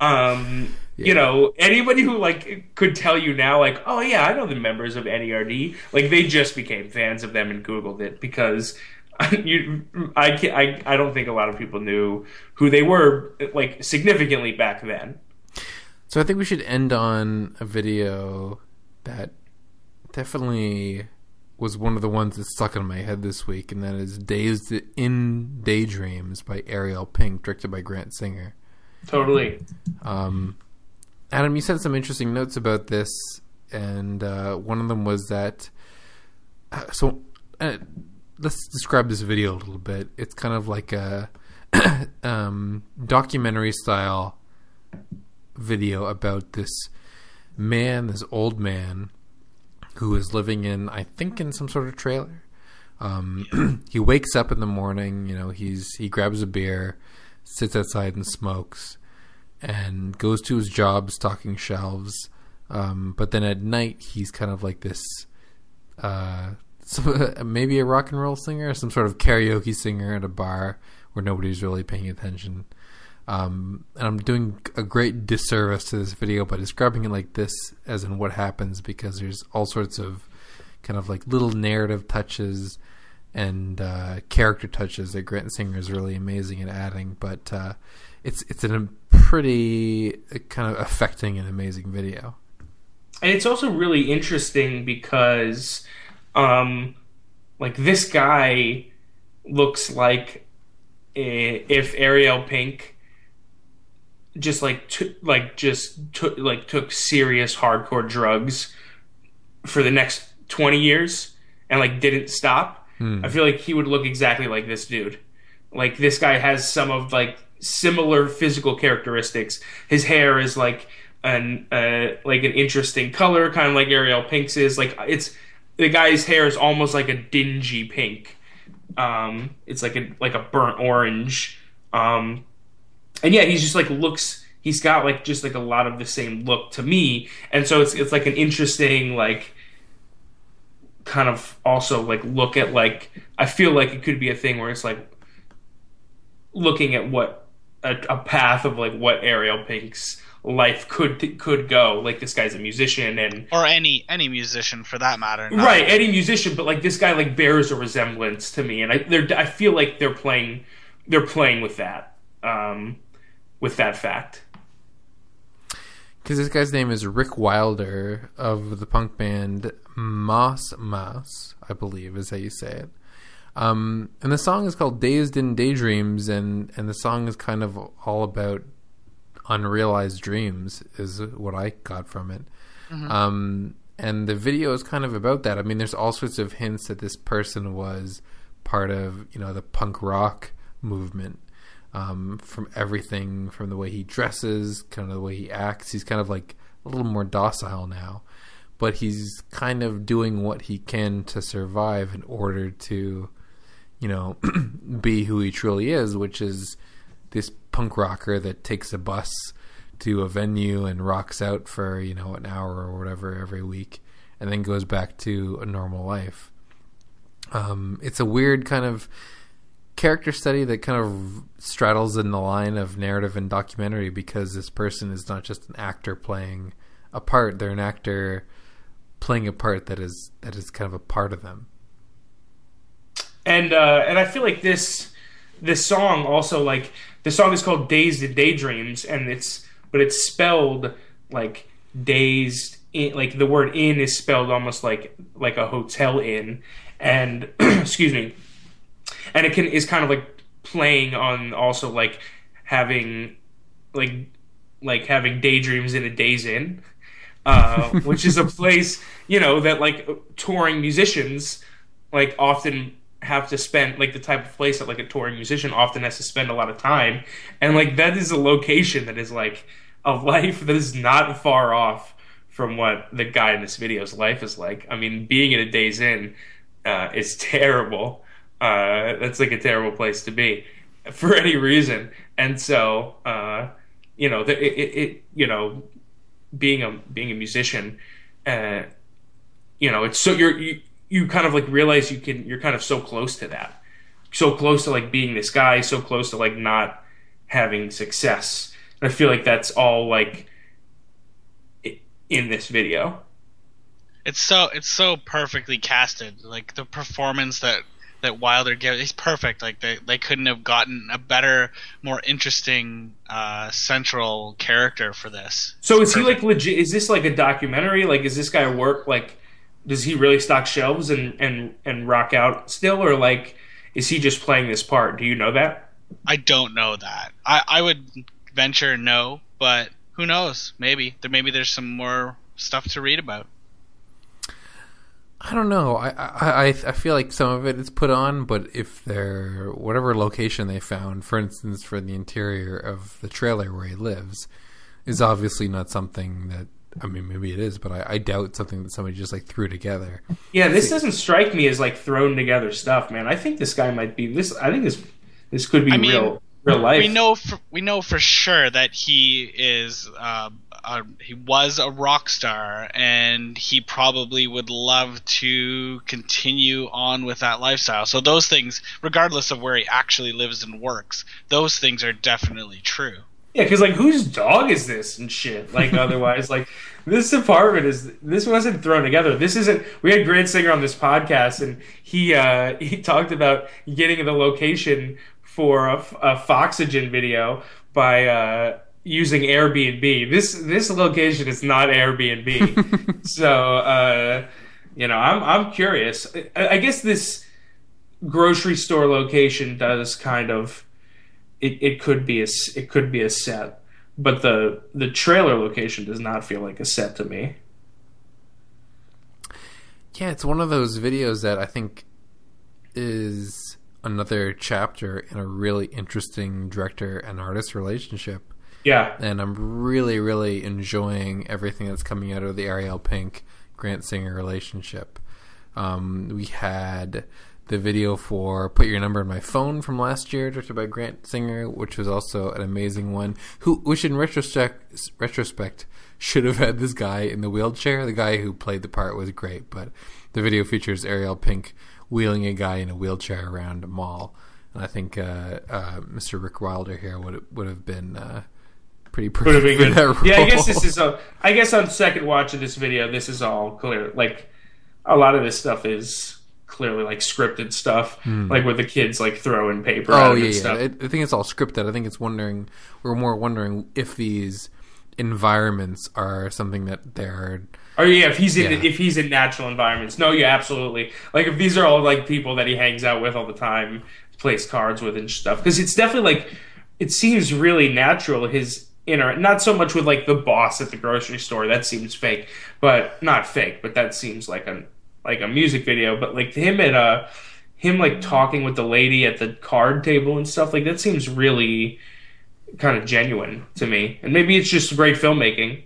um. Yeah. You know, anybody who like could tell you now, like, oh yeah, I know the members of N E R D. Like, they just became fans of them and Googled it because you, I, can't, I, I don't think a lot of people knew who they were, like, significantly back then. So I think we should end on a video that definitely was one of the ones that stuck in my head this week, and that is "Dazed in Daydreams" by Ariel Pink, directed by Grant Singer. Totally. Um, Adam, you said some interesting notes about this, and uh, one of them was that. Uh, so, uh, let's describe this video a little bit. It's kind of like a um, documentary style video about this man, this old man, who is living in, I think, in some sort of trailer. Um, he wakes up in the morning. You know, he's he grabs a beer, sits outside and smokes, and goes to his job stocking shelves. Um, but then at night, he's kind of like this, uh, some, maybe a rock and roll singer, some sort of karaoke singer at a bar where nobody's really paying attention. Um, and I'm doing a great disservice to this video by describing it like this, as in what happens, because there's all sorts of kind of like little narrative touches and uh, character touches that Grant Singer is really amazing at adding. But uh, it's it's a pretty uh, kind of affecting and amazing video. And it's also really interesting because, um, like, this guy looks like eh, if Ariel Pink just like t- like just took like took serious hardcore drugs for the next twenty years and like didn't stop, Hmm. I feel like he would look exactly like this dude. Like this guy has some of like similar physical characteristics. His hair is like an uh, like an interesting color, kind of like Ariel Pink's is. Like it's the guy's hair is almost like a dingy pink. Um, it's like a like a burnt orange. Um, and yeah, he's just like looks. He's got like just like a lot of the same look to me, and so it's it's like an interesting like kind of also like look at like I feel like it could be a thing where it's like looking at what a, a path of like what Ariel Pink's life could could go. Like this guy's a musician and or any any musician for that matter. not- right any musician, but like this guy like bears a resemblance to me, and I they're I feel like they're playing they're playing with that um, with that fact. Because this guy's name is Rick Wilder of the punk band Moss Mouse, I believe is how you say it. Um, and the song is called Dazed in Daydreams, and, and the song is kind of all about unrealized dreams, is what I got from it. Mhm. Um, and the video is kind of about that. I mean, there's all sorts of hints that this person was part of, you know, the punk rock movement. Um, from everything, from the way he dresses, kind of the way he acts. He's kind of like a little more docile now, but he's kind of doing what he can to survive in order to, you know, be who he truly is, which is this punk rocker that takes a bus to a venue and rocks out for, you know, an hour or whatever every week, and then goes back to a normal life. Um, it's a weird kind of character study that kind of straddles in the line of narrative and documentary, because this person is not just an actor playing a part, they're an actor playing a part that is that is kind of a part of them. And uh, and I feel like this this song also, like the song is called Dazed in Daydreams, and it's but it's spelled like dazed in, like the word in is spelled almost like like a hotel inn, and excuse me, and it can is kind of like playing on also like having like like having daydreams in a Days Inn, uh, which is a place, you know, that like touring musicians like often have to spend, like the type of place that like a touring musician often has to spend a lot of time, and like that is a location that is like a life that is not far off from what the guy in this video's life is like. I mean, being in a Days Inn uh, is terrible. Uh, that's like a terrible place to be for any reason, and so uh, you know, the, it, it, it, you know, being a being a musician, uh, you know, it's so you're you, you kind of like realize you can you're kind of so close to that, so close to like being this guy, so close to like not having success. And I feel like that's all like in this video. It's so it's so perfectly casted. Like the performance that that Wilder gives, he's perfect. Like they they couldn't have gotten a better, more interesting uh, central character for this. So It's is he perfect. like legit? Is this like a documentary? Like, is this guy work? Like, does he really stock shelves and and and rock out still, or like, is he just playing this part? Do you know that? I don't know that. I I would venture no, but who knows? Maybe there maybe there's some more stuff to read about. I don't know. I, I I I feel like some of it is put on, but if they're whatever location they found, for instance, for the interior of the trailer where he lives, is obviously not something that, I mean, maybe it is, but I, I doubt something that somebody just like threw together. Yeah, this doesn't strike me as like thrown together stuff, man. I think this guy might be this. I think this this could be I mean, real real life. We know for, we know for sure that he is uh, a, he was a rock star, and he probably would love to continue on with that lifestyle. So those things, regardless of where he actually lives and works, those things are definitely true. Yeah, because like, whose dog is this and shit? Like, otherwise, like, this apartment is this wasn't thrown together. This isn't. We had Grant Singer on this podcast, and he uh, he talked about getting the location for a, a Foxygen video by uh, using Airbnb. This this location is not Airbnb, so uh, you know, I'm I'm curious. I, I guess this grocery store location does kind of. It, it could be a it could be a set, but the the trailer location does not feel like a set to me. Yeah, it's one of those videos that I think is another chapter in a really interesting director and artist relationship. Yeah. And I'm really, really enjoying everything that's coming out of the Ariel Pink, Grant Singer relationship. Um, we had the video for Put Your Number in My Phone from last year, directed by Grant Singer, which was also an amazing one, who, which in retrospect, retrospect should have had this guy in the wheelchair. The guy who played the part was great, but the video features Ariel Pink wheeling a guy in a wheelchair around a mall. And I think uh, uh, Mister Rick Wilder here would would have been uh, pretty perfect been for good. that role. Yeah, I guess this is. A, I guess on second watch of this video, this is all clear. Like a lot of this stuff is clearly like scripted stuff, Hmm. like with the kids like throwing paper. Oh at yeah, and yeah. stuff. I, I think it's all scripted. I think it's wondering. We're more wondering if these environments are something that they're. Or yeah, if he's in Yeah. if he's in natural environments. No, yeah, absolutely. Like if these are all like people that he hangs out with all the time, plays cards with and stuff. Because it's definitely like it seems really natural. His inner, not so much with like the boss at the grocery store. That seems fake, but not fake. But that seems like a like a music video. But like him at uh him like talking with the lady at the card table and stuff like that seems really kind of genuine to me. And maybe it's just great filmmaking.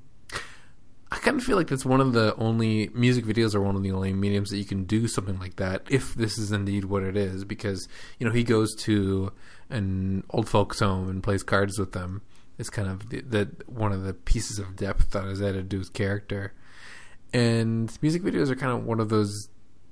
I kind of feel like that's one of the only music videos are one of the only mediums that you can do something like that if this is indeed what it is, because you know he goes to an old folks home and plays cards with them. It's kind of the, the one of the pieces of depth that is added to his character. And music videos are kind of one of those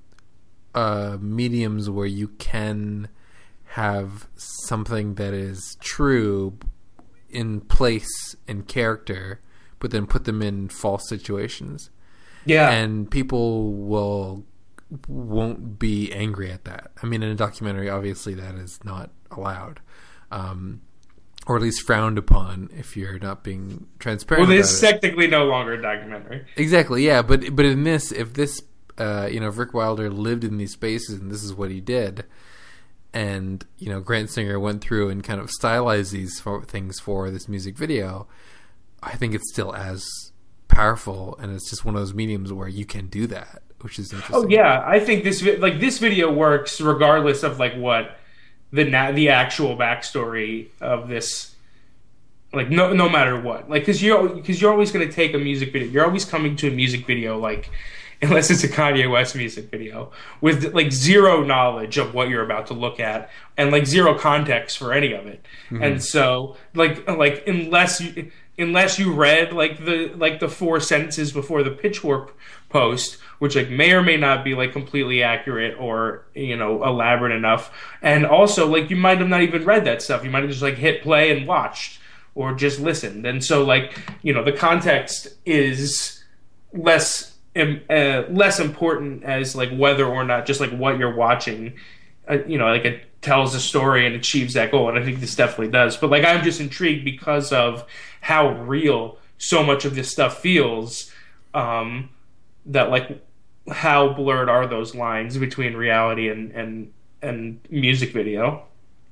uh, mediums where you can have something that is true in place in character, but then put them in false situations. Yeah. And people will won't be angry at that. I mean, in a documentary, obviously that is not allowed, um, or at least frowned upon if you're not being transparent. Well, about it's it. technically no longer a documentary. Exactly, yeah. But but in this, if this, uh, you know, if Rick Wilder lived in these spaces and this is what he did, and you know, Grant Singer went through and kind of stylized these for, things for this music video, I think it's still as powerful, and it's just one of those mediums where you can do that, which is interesting. Oh yeah, I think this vi- like this video works regardless of like what the na- the actual backstory of this, like no no matter what, like because you're because you're always going to take a music video. You're always coming to a music video like. Unless it's a Kanye West music video with like zero knowledge of what you're about to look at and like zero context for any of it. Mm-hmm. And so like like unless you unless you read like the like the four sentences before the Pitchfork post, which like may or may not be like completely accurate or you know elaborate enough, and also like you might have not even read that stuff. You might have just like hit play and watched or just listened. And so like you know the context is less. Uh, less important as like whether or not just like what you're watching, uh, you know, like it tells a story and achieves that goal, and I think this definitely does. But like I'm just intrigued because of how real so much of this stuff feels. Um, that like how blurred are those lines between reality and and and music video?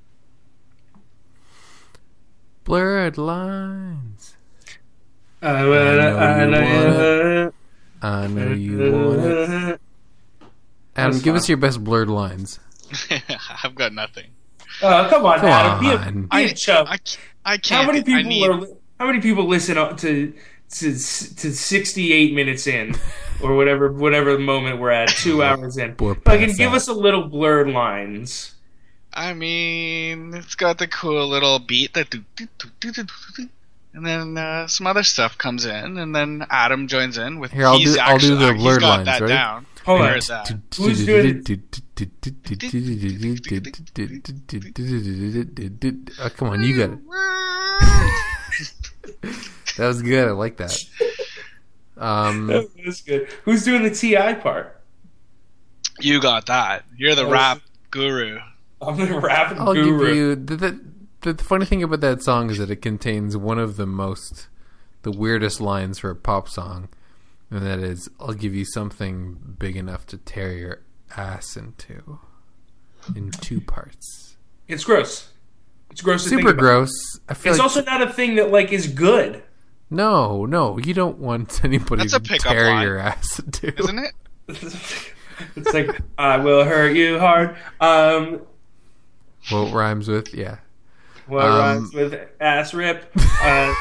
Blurred lines. Uh, I know I know you you wanna. I know you want it. Adam, give us your best blurred lines. I've got nothing. Oh, come on, Come Adam. Be a, on. be I, a chub. I, I can't. How many I people need, are? How many people listen to to to sixty-eight minutes in, or whatever whatever moment we're at, two hours in? Poor Fucking pass give out. us a little blurred lines. I mean, it's got the cool little beat that, do, do, do, do, do, do, and then uh, some other stuff comes in, and then Adam joins in with. Here, I'll he's do- I'll do actually, the he's blurred got lines, that ready? down. Hold Where on. is that? Who's doing Oh, come on, you got it. That was good. I like that. Um, That's good. Who's doing the T I part? You got that. You're the Oh. rap guru. I'm the rapping I'll guru. give you the, the the funny thing about that song is that it contains one of the most the weirdest lines for a pop song, and that is, "I'll give you something big enough to tear your ass into in two parts." It's gross. It's gross. To Super think about. gross. I feel It's like, also not a thing that like is good. no, no, you don't want anybody That's a to pickup tear line. your ass to. Isn't it? It's like I will hurt you hard. Um, Well, it rhymes with yeah. what Um, rhymes with ass rip? Uh,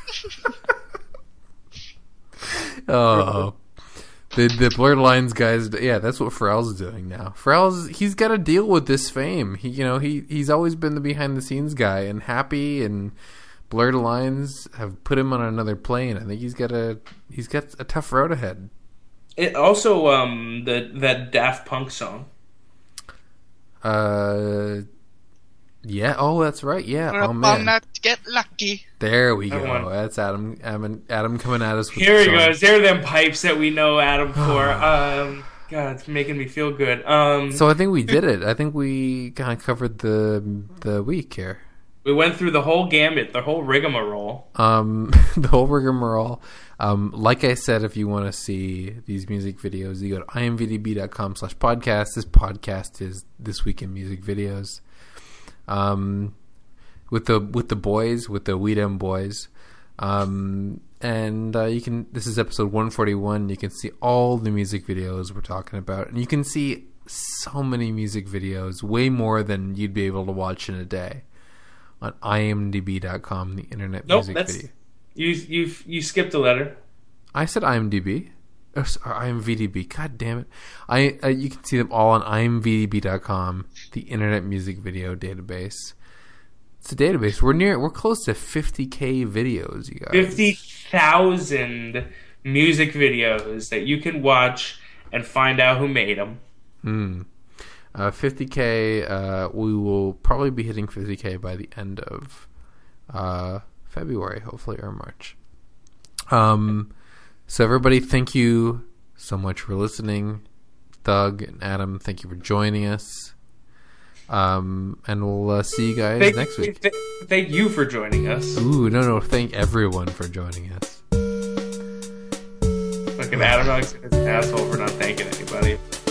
Oh, the the blurred lines guys. Yeah, that's what Pharrell's doing now. Pharrell's he's got to deal with this fame. He, you know, he he's always been the behind the scenes guy, and Happy and Blurred Lines have put him on another plane. I think he's got a he's got a tough road ahead. it also um the that Daft Punk song. Uh, yeah. Oh, that's right. Yeah. We're Oh up all man. night to get lucky. There we That go. one. That's Adam. Adam. Adam coming at us. With Here the he song. goes. There are them pipes that we know Adam for. um, God, it's making me feel good. Um, So I think we did it. I think we kind of covered the the week here. we went through the whole gambit, the whole rigmarole. Um, the whole rigmarole. Um, like I said, if you want to see these music videos, you go to imvdb.com slash podcast. This podcast is This Week in Music Videos. Um, with the with the boys, with the Weedem boys. Um, and uh, you can. This is episode one forty-one. You can see all the music videos we're talking about, and you can see so many music videos, way more than you'd be able to watch in a day, on imdb dot com, the internet Nope, music that's video. you. You you skipped a letter. I said IMDb. Or, s- or IMVDB. God damn it! I uh, you can see them all on imvdb dot com, the internet music video database. It's a database. We're near. We're close to fifty k videos, you guys. Fifty thousand music videos that you can watch and find out who made them. Hmm. Uh, fifty k. Uh, we will probably be hitting fifty k by the end of uh, February, hopefully, or March. Um. So everybody, thank you so much for listening. Doug and Adam, thank you for joining us. Um, and we'll uh, see you guys Thank, next week. th- thank you for joining us. Ooh, no, no, thank everyone for joining us. Fucking Adam Alexander's an asshole for not thanking anybody.